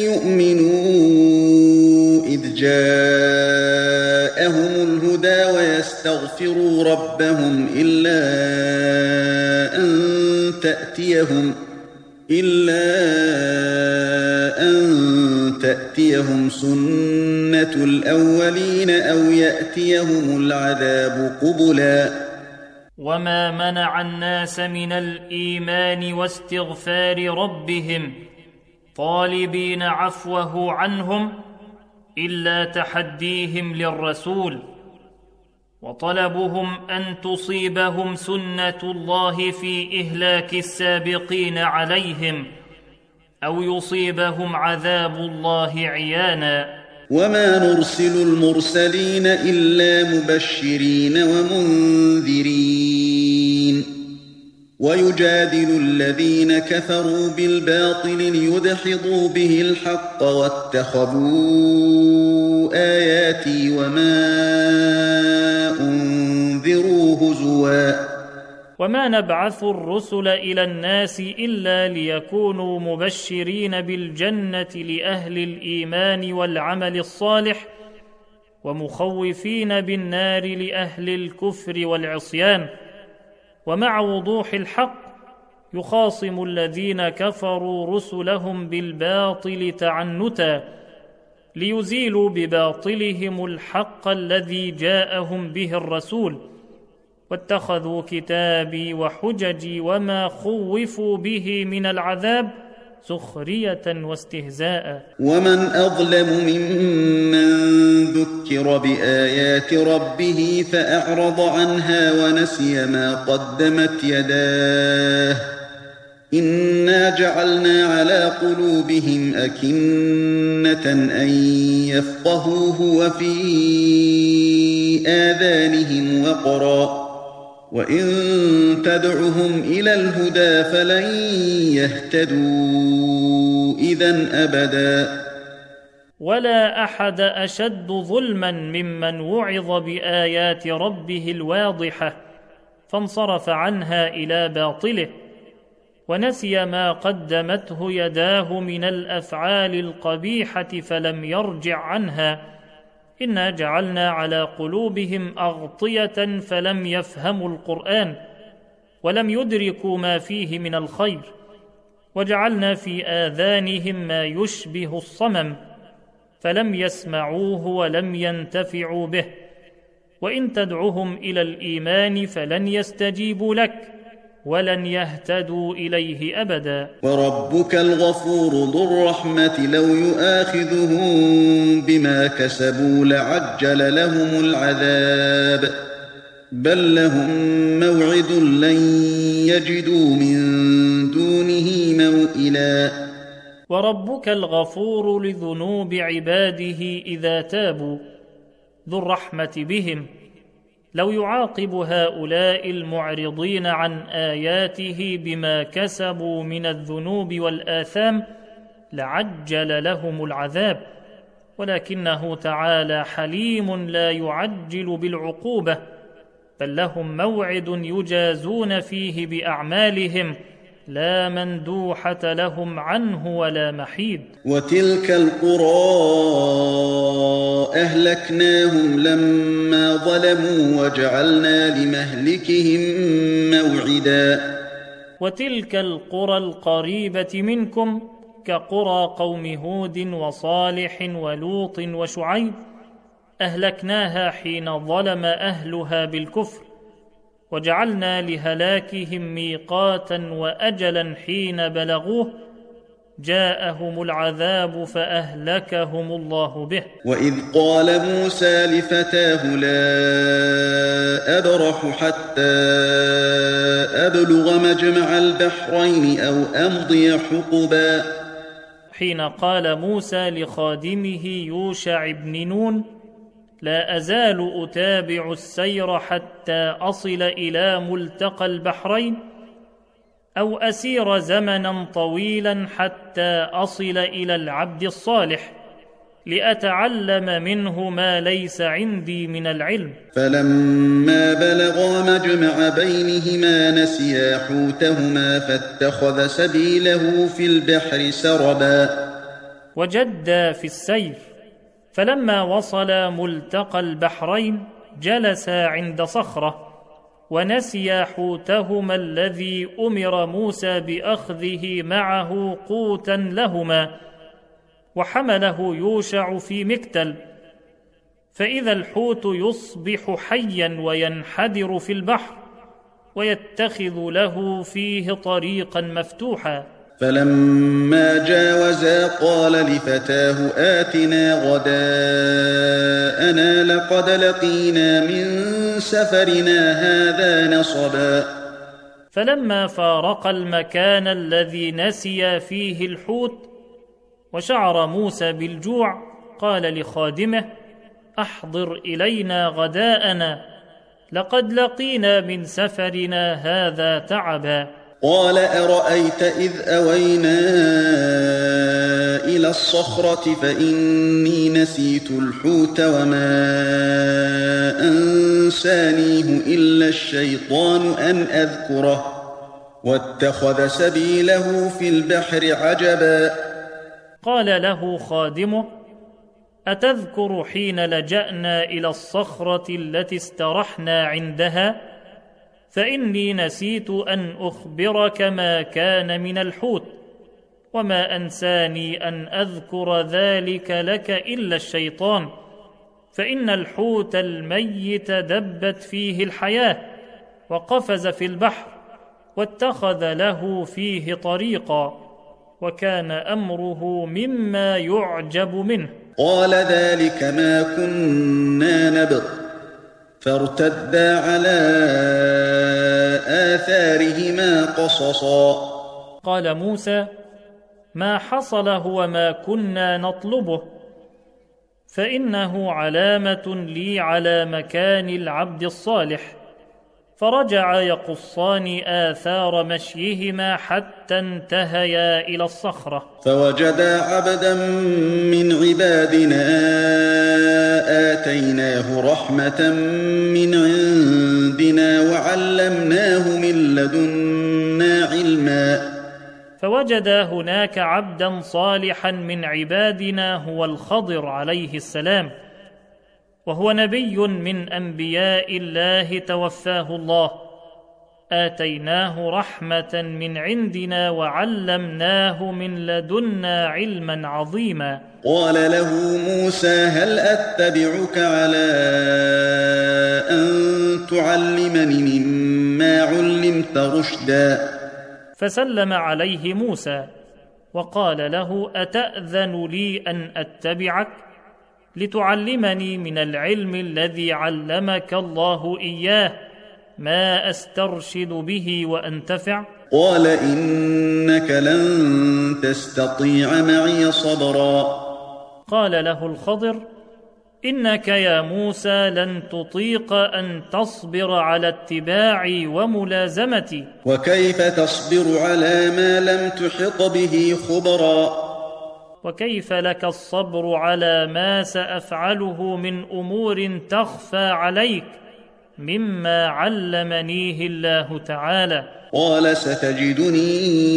يؤمنوا إذ جاءهم الهدى ويستغفروا ربهم إلا أن تأتيهم إلا أن تأتيهم سنة الأولين أو يأتيهم العذاب قبلا. وما منع الناس من الإيمان واستغفار ربهم طالبين عفوه عنهم إلا تحديهم للرسول وطلبهم أن تصيبهم سنة الله في إهلاك السابقين عليهم أو يصيبهم عذاب الله عيانا. وما نرسل المرسلين إلا مبشرين ومنذرين ويجادل الذين كفروا بالباطل ليدحضوا به الحق واتخذوا آياتي وما أنذروا هزوا. وما نبعث الرسل إلى الناس إلا ليكونوا مبشرين بالجنة لأهل الإيمان والعمل الصالح ومخوفين بالنار لأهل الكفر والعصيان. ومع وضوح الحق يخاصم الذين كفروا رسلهم بالباطل تعنتا ليزيلوا بباطلهم الحق الذي جاءهم به الرسول، واتخذوا كتابي وحججي وما خوفوا به من العذاب سخرية واستهزاء. ومن أظلم ممن ذكر بآيات ربه فأعرض عنها ونسي ما قدمت يداه إنا جعلنا على قلوبهم أكنة أن يفقهوه وفي آذانهم وقرا وإن تدعهم إلى الهدى فلن يهتدوا إذن أبدا. ولا أحد أشد ظلما ممن وعظ بآيات ربه الواضحة فانصرف عنها إلى باطله ونسي ما قدمته يداه من الأفعال القبيحة فلم يرجع عنها. إنا جعلنا على قلوبهم أغطية فلم يفهموا القرآن ولم يدركوا ما فيه من الخير، وجعلنا في آذانهم ما يشبه الصمم فلم يسمعوه ولم ينتفعوا به. وإن تدعهم إلى الإيمان فلن يستجيبوا لك ولن يهتدوا إليه أبدا. وربك الغفور ذو الرحمة لو يؤاخذهم بما كسبوا لعجل لهم العذاب بل لهم موعد لن يجدوا من دونه موئلا. وربك الغفور لذنوب عباده إذا تابوا ذو الرحمة بهم لو يعاقب هؤلاء المعرضين عن آياته بما كسبوا من الذنوب والآثام لعجل لهم العذاب، ولكنه تعالى حليم لا يعجل بالعقوبة بل لهم موعد يجازون فيه بأعمالهم لا مندوحة لهم عنه ولا محيد. وتلك القرى أهلكناهم لما ظلموا وجعلنا لمهلكهم موعدا. وتلك القرى القريبة منكم كقرى قوم هود وصالح ولوط وشعيب أهلكناها حين ظلم أهلها بالكفر وجعلنا لهلاكهم ميقاتا وأجلا حين بلغوه جاءهم العذاب فأهلكهم الله به. وإذ قال موسى لفتاه لا أبرح حتى أبلغ مجمع البحرين أو أمضي حقبا، حين قال موسى لخادمه يوشع بن نون لا أزال أتابع السير حتى أصل إلى ملتقى البحرين أو أسير زمنا طويلا حتى أصل إلى العبد الصالح لأتعلم منه ما ليس عندي من العلم. فلما بلغا مجمع بينهما نسيا حوتهما فاتخذ سبيله في البحر سربا. وجدا في السير، فلما وصلا ملتقى البحرين جلسا عند صخرة ونسيا حوتهما الذي أمر موسى بأخذه معه قوتا لهما، وحمله يوشع في مكتل، فإذا الحوت يصبح حيا وينحدر في البحر ويتخذ له فيه طريقا مفتوحا. فلما جاوزا قال لفتاه آتنا غداءنا لقد لقينا من سفرنا هذا نصبا. فلما فارق المكان الذي نسي فيه الحوت وشعر موسى بالجوع قال لخادمه أحضر إلينا غداءنا لقد لقينا من سفرنا هذا تعبا. قال أرأيت إذ أوينا إلى الصخرة فإني نسيت الحوت وما أنسانيه إلا الشيطان أن أذكره واتخذ سبيله في البحر عجبا. قال له خادمه أتذكر حين لجأنا إلى الصخرة التي استرحنا عندها؟ فإني نسيت أن أخبرك ما كان من الحوت وما أنساني أن أذكر ذلك لك إلا الشيطان، فإن الحوت الميت دبت فيه الحياة وقفز في البحر واتخذ له فيه طريقا وكان أمره مما يعجب منه. قال ذلك ما كنا نبغ فارتدا على آثارهما قصصا. قال موسى ما حصل هو ما كنا نطلبه، فإنه علامة لي على مكان العبد الصالح. فرجعا يقصان آثار مشيهما حتى انتهيا إلى الصخرة فوجدا عبدا من عبادنا آتيناه رحمة من عندنا وعلمناه من لدنا علما. فوجدا هناك عبدا صالحا من عبادنا هو الخضر عليه السلام، وهو نبي من أنبياء الله توفاه الله، آتيناه رحمة من عندنا وعلمناه من لدنا علما عظيما. قال له موسى هل أتبعك على أن تعلمني مما علمت رشدا؟ فسلم عليه موسى وقال له أتأذن لي أن أتبعك لتعلمني من العلم الذي علمك الله إياه ما أسترشد به وأنتفع؟ قال إنك لن تستطيع معي صبرا. قال له الخضر إنك يا موسى لن تطيق أن تصبر على اتباعي وملازمتي. وكيف تصبر على ما لم تحط به خبرا؟ وكيف لك الصبر على ما سأفعله من أمور تخفى عليك مما علمنيه الله تعالى؟ قال ستجدني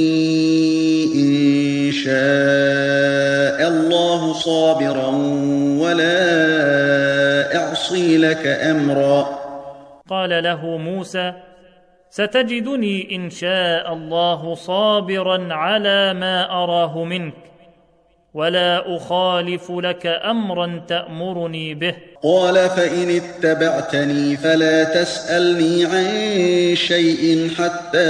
إن شاء الله صابرا ولا أعصي لك أمرا. قال له موسى ستجدني إن شاء الله صابرا على ما أراه منك ولا أخالف لك أمرا تأمرني به. قال فإن اتبعتني فلا تسألني عن شيء حتى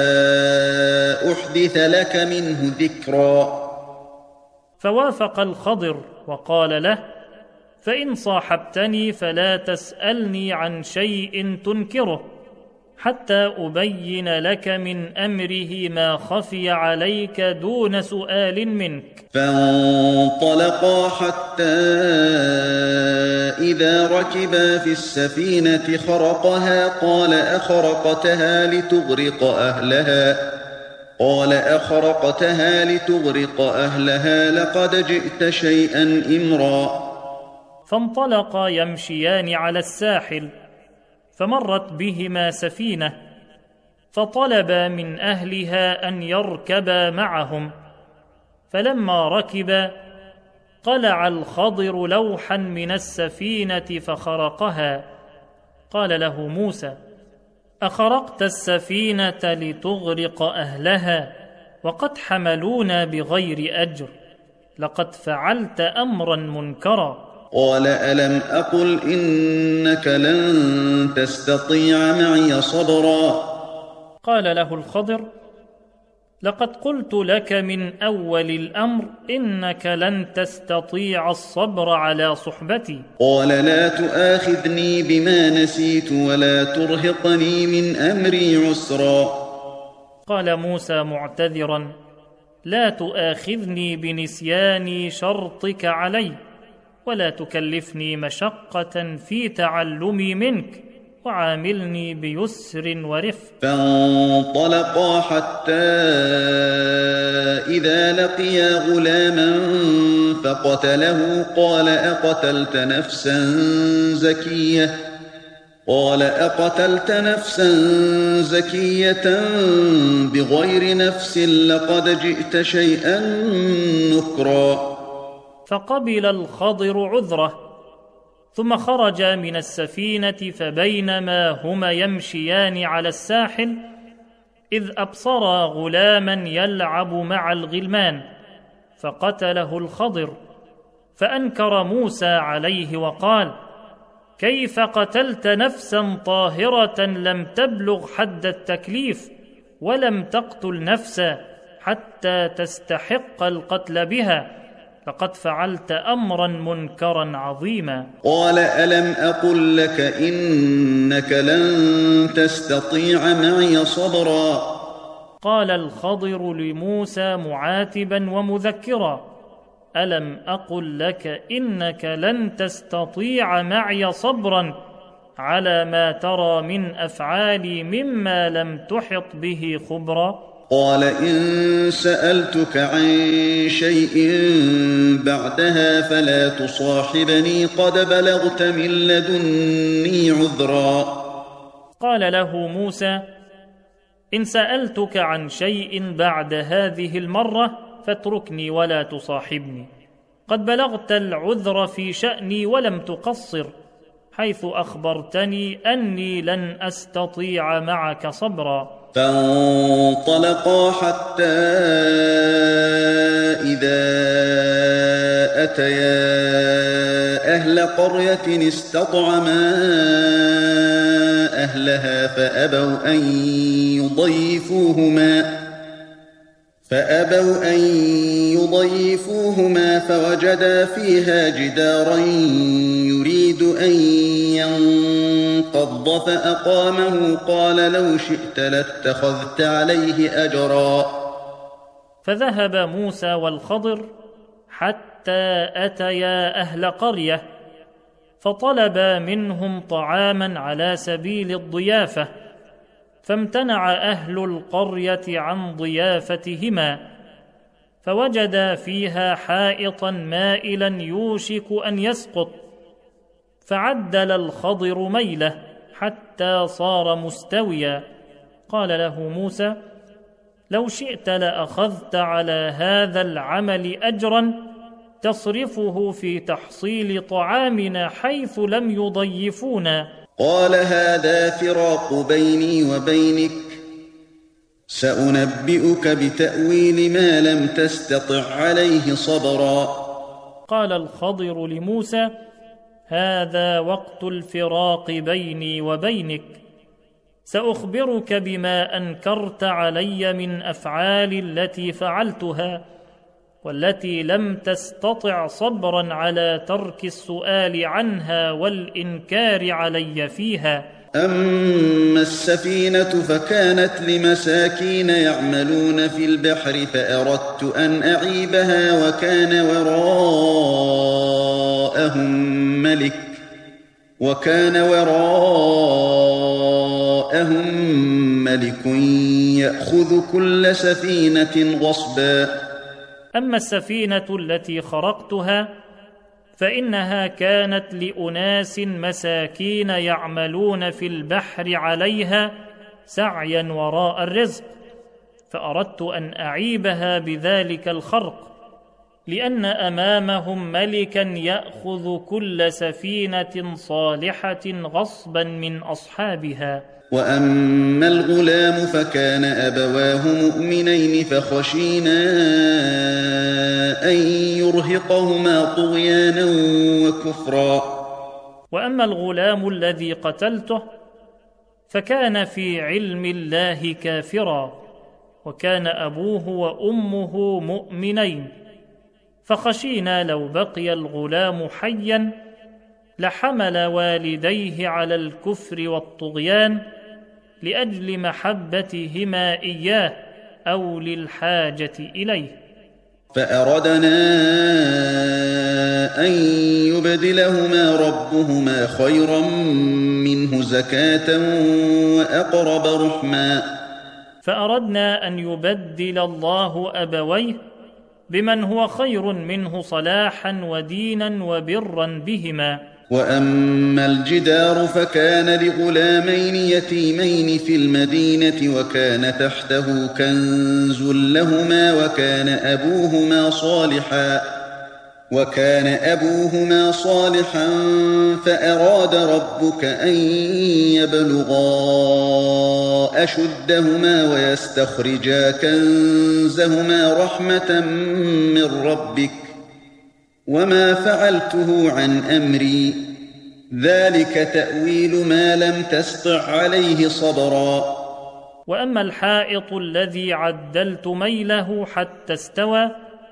أحدث لك منه ذكرا. فوافق الخضر وقال له: فإن صاحبتني فلا تسألني عن شيء تنكره حتى أبين لك من أمره ما خفي عليك دون سؤال منك. فانطلقا حتى إذا ركبا في السفينة خرقها قال أخرقتها لتغرق أهلها قال أخرقتها لتغرق أهلها لقد جئت شيئا إمرا. فانطلقا يمشيان على الساحل، فمرت بهما سفينة، فطلبا من أهلها أن يركبا معهم، فلما ركبا قلع الخضر لوحا من السفينة فخرقها. قال له موسى: أخرقت السفينة لتغرق أهلها وقد حملونا بغير أجر، لقد فعلت أمرا منكرا. قال ألم أقل إنك لن تستطيع معي صبرا. قال له الخضر: لقد قلت لك من أول الأمر إنك لن تستطيع الصبر على صحبتي. قال لا تؤاخذني بما نسيت ولا ترهقني من أمري عسرا. قال موسى معتذرا: لا تؤاخذني بنسيان شرطك علي، ولا تكلفني مشقة في تعلمي منك، وعاملني بيسر ورفق. فانطلقا حتى إذا لقيا غلاما فقتله قال أقتلت نفسا زكية قال أقتلت نفسا زكية بغير نفس لقد جئت شيئا نكرا. فقبل الخضر عذره، ثم خرجا من السفينة، فبينما هما يمشيان على الساحل إذ أبصرا غلاما يلعب مع الغلمان، فقتله الخضر. فأنكر موسى عليه وقال: كيف قتلت نفسا طاهرة لم تبلغ حد التكليف ولم تقتل نفسا حتى تستحق القتل بها، لقد فعلت أمرا منكرا عظيما. قال ألم أقل لك إنك لن تستطيع معي صبرا. قال الخضر لموسى معاتبا ومذكرا: ألم أقل لك إنك لن تستطيع معي صبرا على ما ترى من أفعالي مما لم تحط به خبرا. قال إن سألتك عن شيء بعدها فلا تصاحبني قد بلغت من لدني عذرا. قال له موسى: إن سألتك عن شيء بعد هذه المرة فاتركني ولا تصاحبني، قد بلغت العذر في شأني ولم تقصر، حيث أخبرتني أني لن أستطيع معك صبرا. فانطلقا حتى إذا أتيا أهل قرية استطعما أهلها فأبوا أن يضيفوهما فأبوا أن يضيفوهما فوجدا فيها جدارا يريد أن ينقض فأقامه قال لو شئت لاتخذت عليه أجرا. فذهب موسى والخضر حتى أتيا أهل قرية، فطلبا منهم طعاما على سبيل الضيافة، فامتنع أهل القرية عن ضيافتهما، فوجدا فيها حائطا مائلا يوشك أن يسقط، فعدل الخضر ميله حتى صار مستويا. قال له موسى: لو شئت لأخذت على هذا العمل أجرا تصرفه في تحصيل طعامنا حيث لم يضيفونا. قال هذا فراق بيني وبينك، سأنبئك بتأويل ما لم تستطع عليه صبرا. قال الخضر لموسى: هذا وقت الفراق بيني وبينك، سأخبرك بما أنكرت علي من أفعالي التي فعلتها والتي لم تستطع صبرا على ترك السؤال عنها والإنكار علي فيها. أما السفينة فكانت لمساكين يعملون في البحر فأردت أن أعيبها وكان وراءهم ملك وكان وراءهم ملك يأخذ كل سفينة غصبا. أما السفينة التي خرقتها فإنها كانت لأناس مساكين يعملون في البحر عليها سعيا وراء الرزق، فأردت أن أعيبها بذلك الخرق، لأن أمامهم ملكا يأخذ كل سفينة صالحة غصبا من أصحابها. وأما الغلام فكان أبواه مؤمنين فخشينا أن يرهقهما طغيانا وكفرا. وأما الغلام الذي قتلته فكان في علم الله كافرا، وكان أبوه وأمه مؤمنين، فخشينا لو بقي الغلام حيا لحمل والديه على الكفر والطغيان لأجل محبتهما إياه أو للحاجة إليه. فأردنا أن يبدلهما ربهما خيرا منه زكاة وأقرب رحما. فأردنا أن يبدل الله أبويه بمن هو خير منه صلاحا ودينا وبرا بهما. وأما الجدار فكان لغلامين يتيمين في المدينة وكان تحته كنز لهما وكان أبوهما صالحا وكان أبوهما صالحا فأراد ربك أن يبلغا أشدهما ويستخرجا كنزهما رحمة من ربك وما فعلته عن أمري ذلك تأويل ما لم تسطع عليه صبرا. وأما الحائط الذي عدلت ميله حتى استوى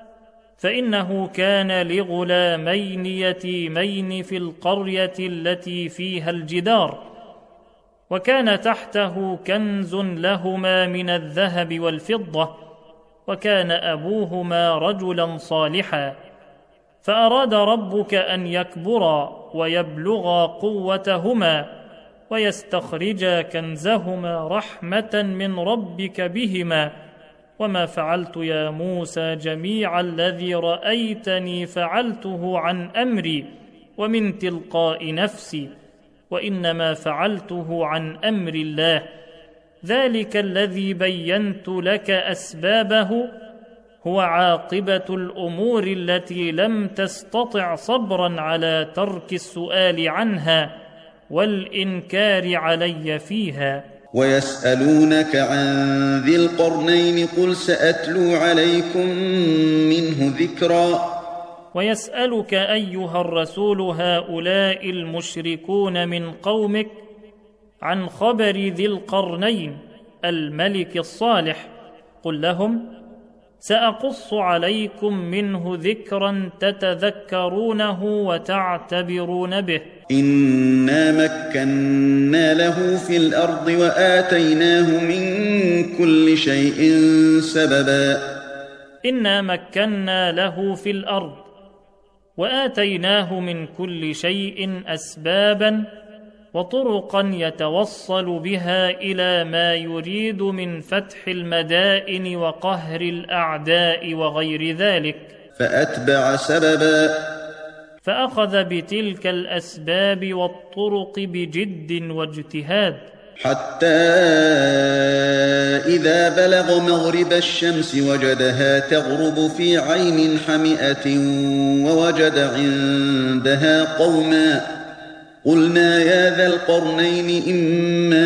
فإنه كان لغلامين يتيمين في القرية التي فيها الجدار، وكان تحته كنز لهما من الذهب والفضة، وكان أبوهما رجلا صالحا، فأراد ربك أن يكبرا ويبلغا قوتهما ويستخرجا كنزهما رحمة من ربك بهما، وما فعلت يا موسى جميع الذي رأيتني فعلته عن أمري ومن تلقاء نفسي، وإنما فعلته عن أمر الله، ذلك الذي بينت لك أسبابه هو عاقبة الأمور التي لم تستطع صبرا على ترك السؤال عنها والإنكار علي فيها. ويسألونك عن ذي القرنين قل سأتلو عليكم منه ذكرا. ويسألك أيها الرسول هؤلاء المشركون من قومك عن خبر ذي القرنين الملك الصالح، قل لهم سأقص عليكم منه ذكرا تتذكرونه وتعتبرون به. إنا مكنا له في الأرض وآتيناه من كل شيء سببا. إنا مكنا له في الأرض وآتيناه من كل شيء أسبابا وطرقا يتوصل بها إلى ما يريد من فتح المدائن وقهر الأعداء وغير ذلك. فأتبع سببا فأخذ بتلك الأسباب والطرق بجد واجتهاد حتى إذا بلغ مغرب الشمس وجدها تغرب في عين حمئة ووجد عندها قوما قلنا يا ذا القرنين إما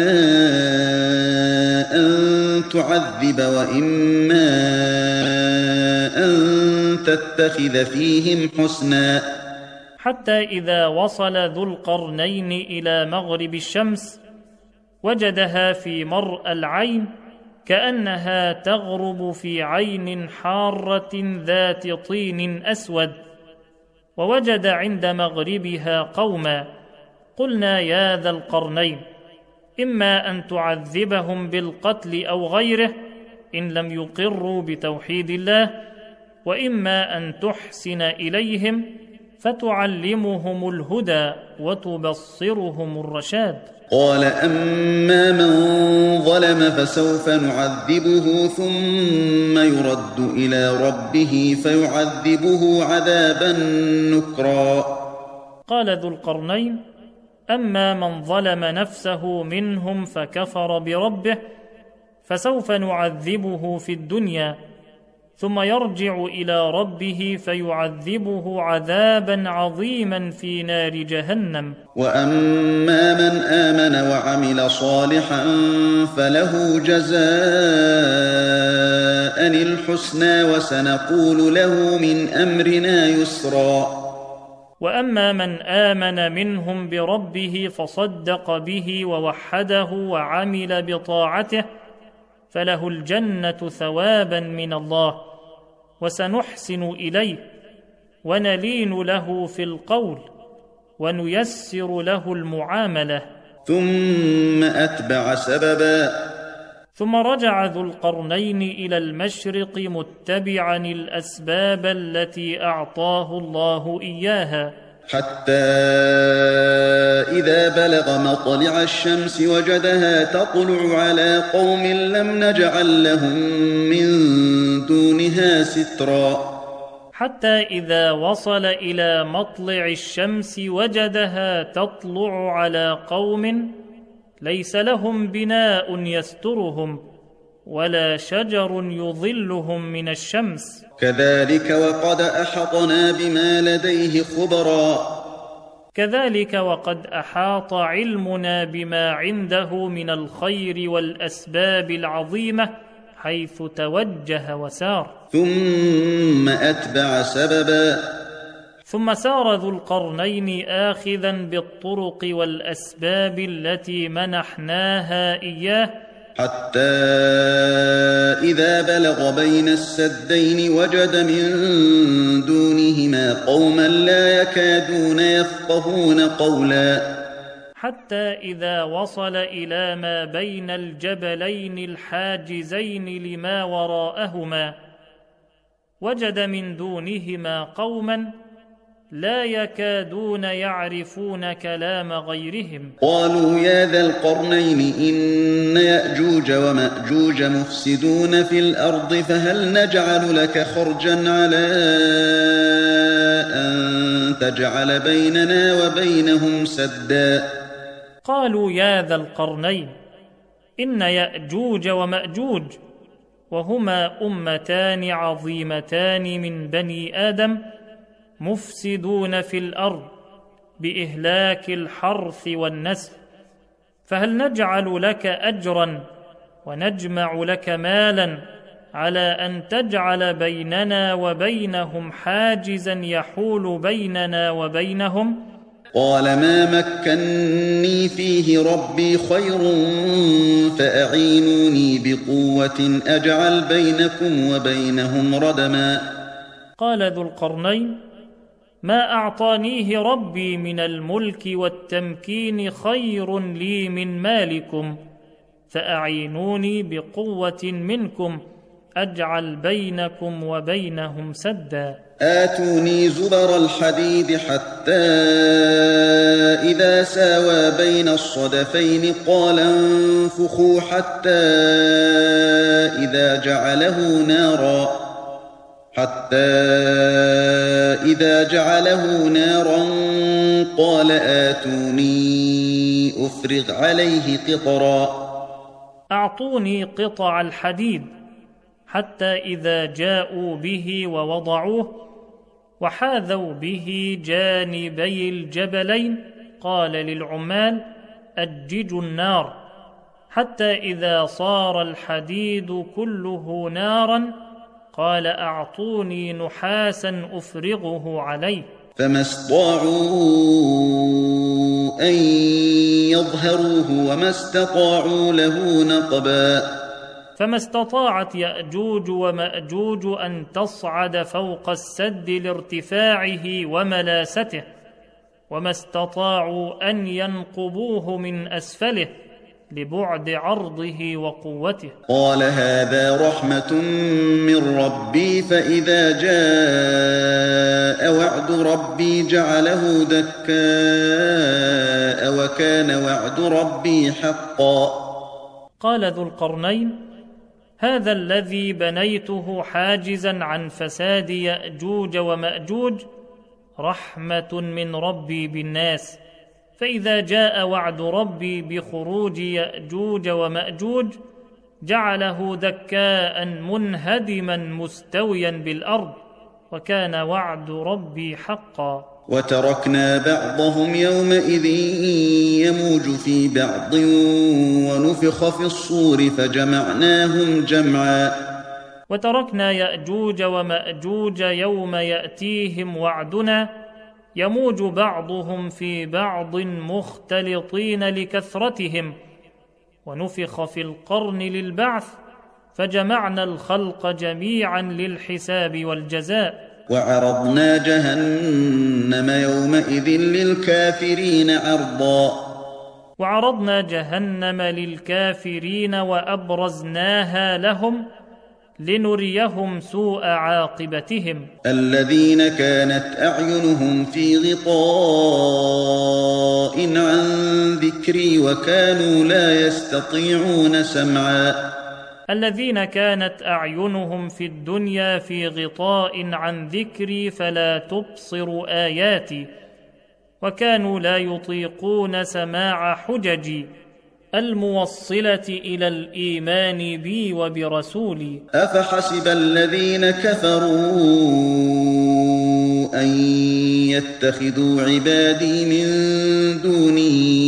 أن تعذب وإما أن تتخذ فيهم حسنا. حتى إذا وصل ذو القرنين إلى مغرب الشمس وجدها في مرء العين كأنها تغرب في عين حارة ذات طين أسود، ووجد عند مغربها قوما. قلنا يا ذا القرنين إما أن تعذبهم بالقتل أو غيره إن لم يقروا بتوحيد الله، وإما أن تحسن إليهم فتعلمهم الهدى وتبصرهم الرشاد. قال أما من ظلم فسوف نعذبه ثم يرد إلى ربه فيعذبه عذابا نكرا. قال ذو القرنين أما من ظلم نفسه منهم فكفر بربه فسوف نعذبه في الدنيا ثم يرجع إلى ربه فيعذبه عذابا عظيما في نار جهنم. وأما من آمن وعمل صالحا فله جزاء الحسنى وسنقول له من أمرنا يسرا. وأما من آمن منهم بربه فصدق به ووحده وعمل بطاعته فله الجنة ثوابا من الله، وسنحسن إليه ونلين له في القول ونيسر له المعاملة. ثم أتبع سببا. ثم رجع ذو القرنين إلى المشرق متبعا الأسباب التي أعطاه الله إياها، حتى إذا بلغ مطلع الشمس وجدها تطلع على قوم لم نجعل لهم من دونها سترا. حتى إذا وصل إلى مطلع الشمس وجدها تطلع على قوم ليس لهم بناء يسترهم ولا شجر يظلهم من الشمس. كذلك وقد أحطنا بما لديه خبرا. كذلك وقد أحاط علمنا بما عنده من الخير والأسباب العظيمة حيث توجه وسار. ثم أتبع سببا. ثم سار ذو القرنين آخذا بالطرق والأسباب التي منحناها إياه حتى إذا بلغ بين السدين وجد من دونهما قوما لا يكادون يفقهون قولا. حتى إذا وصل إلى ما بين الجبلين الحاجزين لما وراءهما وجد من دونهما قوما لا يكادون يعرفون كلام غيرهم. قالوا يا ذا القرنين إن يأجوج ومأجوج مفسدون في الأرض فهل نجعل لك خرجا على أن تجعل بيننا وبينهم سدا. قالوا يا ذا القرنين إن يأجوج ومأجوج وهما أمتان عظيمتان من بني آدم مفسدون في الأرض بإهلاك الحرث والنسل، فهل نجعل لك أجرا ونجمع لك مالا على أن تجعل بيننا وبينهم حاجزا يحول بيننا وبينهم؟ قال ما مكني فيه ربي خير فأعينوني بقوة أجعل بينكم وبينهم ردما. قال ذو القرنين ما أعطانيه ربي من الملك والتمكين خير لي من مالكم، فأعينوني بقوة منكم أجعل بينكم وبينهم سدا. آتوني زبر الحديد حتى إذا ساوى بين الصدفين قال انفخوا حتى إذا جعله نارا حتى إذا جعله نارا قال آتوني أفرغ عليه قطرا. أعطوني قطع الحديد حتى إذا جاءوا به ووضعوه وحاذوا به جانبي الجبلين قال للعمال: أججوا النار، حتى إذا صار الحديد كله نارا قال: أعطوني نحاسا أفرغه عليه. فما استطاعوا أن يظهروه وما استطاعوا له نقبا. فما استطاعت يأجوج ومأجوج أن تصعد فوق السد لارتفاعه وملاسته، وما استطاعوا أن ينقبوه من أسفله لبعد عرضه وقوته. قال: هذا رحمة من ربي، فإذا جاء وعد ربي جعله دكاء، وكان وعد ربي حقا. قال ذو القرنين: هذا الذي بنيته حاجزا عن فساد يأجوج ومأجوج رحمة من ربي بالناس، فإذا جاء وعد ربي بخروج يأجوج ومأجوج جعله دكاء منهدما مستويا بالأرض، وكان وعد ربي حقا. وتركنا بعضهم يومئذ يموج في بعض ونفخ في الصور فجمعناهم جمعا. وتركنا يأجوج ومأجوج يوم يأتيهم وعدنا يموج بعضهم في بعض مختلطين لكثرتهم، ونفخ في القرن للبعث فجمعنا الخلق جميعا للحساب والجزاء. وعرضنا جهنم يومئذ للكافرين عرضا. وعرضنا جهنم للكافرين وأبرزناها لهم لنريهم سوء عاقبتهم. الذين كانت أعينهم في غطاء عن ذكري وكانوا لا يستطيعون سمعا. الذين كانت أعينهم في الدنيا في غطاء عن ذكري فلا تبصر آياتي، وكانوا لا يطيقون سماع حججي الموصلة إلى الإيمان بي وبرسولي. أفحسب الذين كفروا أن يتخذوا عبادي من دوني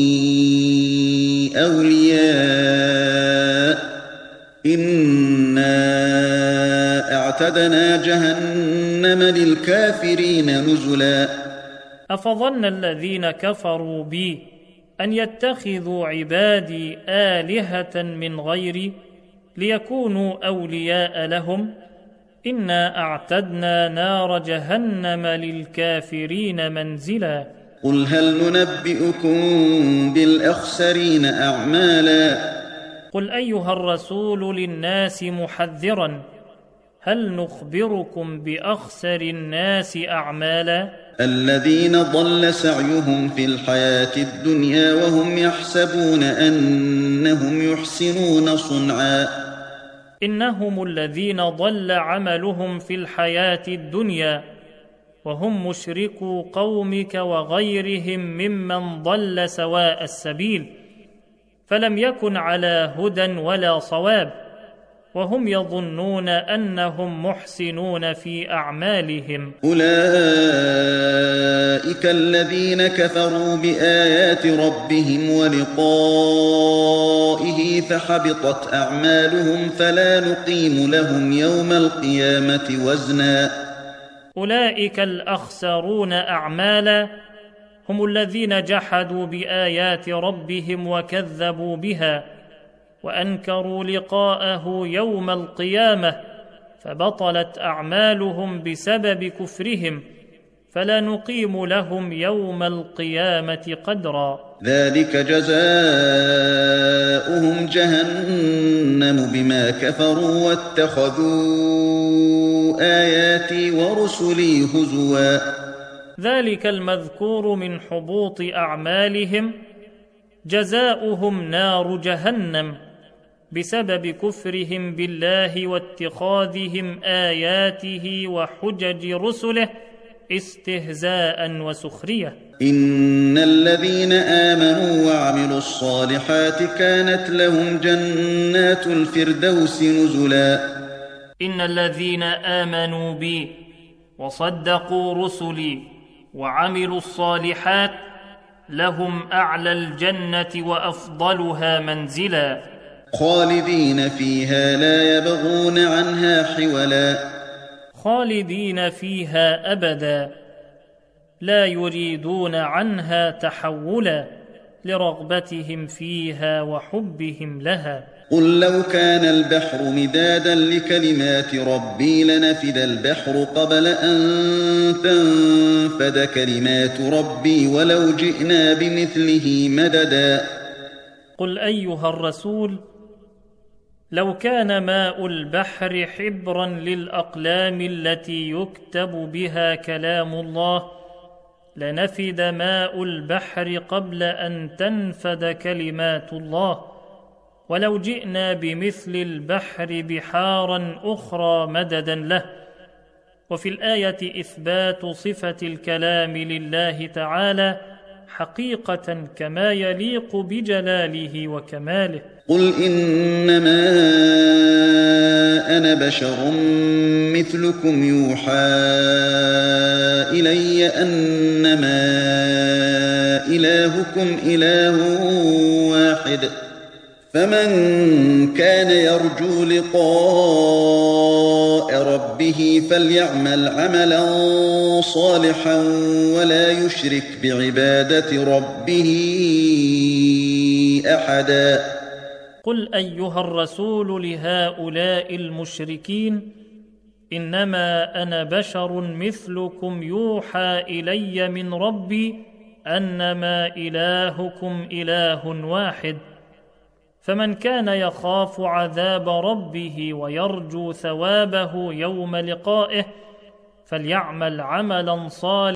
أولياء، إنا أعتدنا جهنم للكافرين نزلا. أفظن الذين كفروا بي أن يتخذوا عبادي آلهة من غيري ليكونوا أولياء لهم، إنا أعتدنا نار جهنم للكافرين منزلا. قل هل ننبئكم بالأخسرين أعمالا. قل أيها الرسول للناس محذرا: هل نخبركم بأخسر الناس أعمالا؟ الذين ضل سعيهم في الحياة الدنيا وهم يحسبون أنهم يحسنون صنعا. إنهم الذين ضل عملهم في الحياة الدنيا وهم مشركو قومك وغيرهم ممن ضل سواء السبيل، فلم يكن على هدى ولا صواب، وهم يظنون أنهم محسنون في أعمالهم. أولئك الذين كفروا بآيات ربهم ولقائه فحبطت أعمالهم فلا نقيم لهم يوم القيامة وزنا. أولئك الأخسرون أعمالا هم الذين جحدوا بآيات ربهم وكذبوا بها وأنكروا لقاءه يوم القيامة، فبطلت أعمالهم بسبب كفرهم، فلا نقيم لهم يوم القيامة قدرا. ذلك جزاؤهم جهنم بما كفروا واتخذوا آياتي ورسلي هزوا. ذلك المذكور من حبوط أعمالهم جزاؤهم نار جهنم بسبب كفرهم بالله واتخاذهم آياته وحجج رسله استهزاء وسخرية. إن الذين آمنوا وعملوا الصالحات كانت لهم جنات الفردوس نزلا. إن الذين آمنوا بي وصدقوا رسلي وعملوا الصالحات لهم أعلى الجنة وأفضلها منزلا خالدين فيها لا يبغون عنها حولا خالدين فيها أبدا لا يريدون عنها تحولا لرغبتهم فيها وحبهم لها. قل لو كان البحر مدادا لكلمات ربي لنفد البحر قبل أن تنفد كلمات ربي ولو جئنا بمثله مددا. قل أيها الرسول لو كان ماء البحر حبرا للأقلام التي يكتب بها كلام الله لنفد ماء البحر قبل أن تنفد كلمات الله ولو جئنا بمثل البحر بحارا أخرى مددا له. وفي الآية إثبات صفة الكلام لله تعالى حقيقة كما يليق بجلاله وكماله. قل إنما أنا بشر مثلكم يوحى إلي أنما إلهكم إله واحد فمن كان يرجو لقاء ربه فليعمل عملا صالحا ولا يشرك بعبادة ربه أحدا. قل أيها الرسول لهؤلاء المشركين إنما أنا بشر مثلكم يوحى إلي من ربي أنما إلهكم إله واحد فمن كان يخاف عذاب ربه ويرجو ثوابه يوم لقائه فليعمل عملا صالحا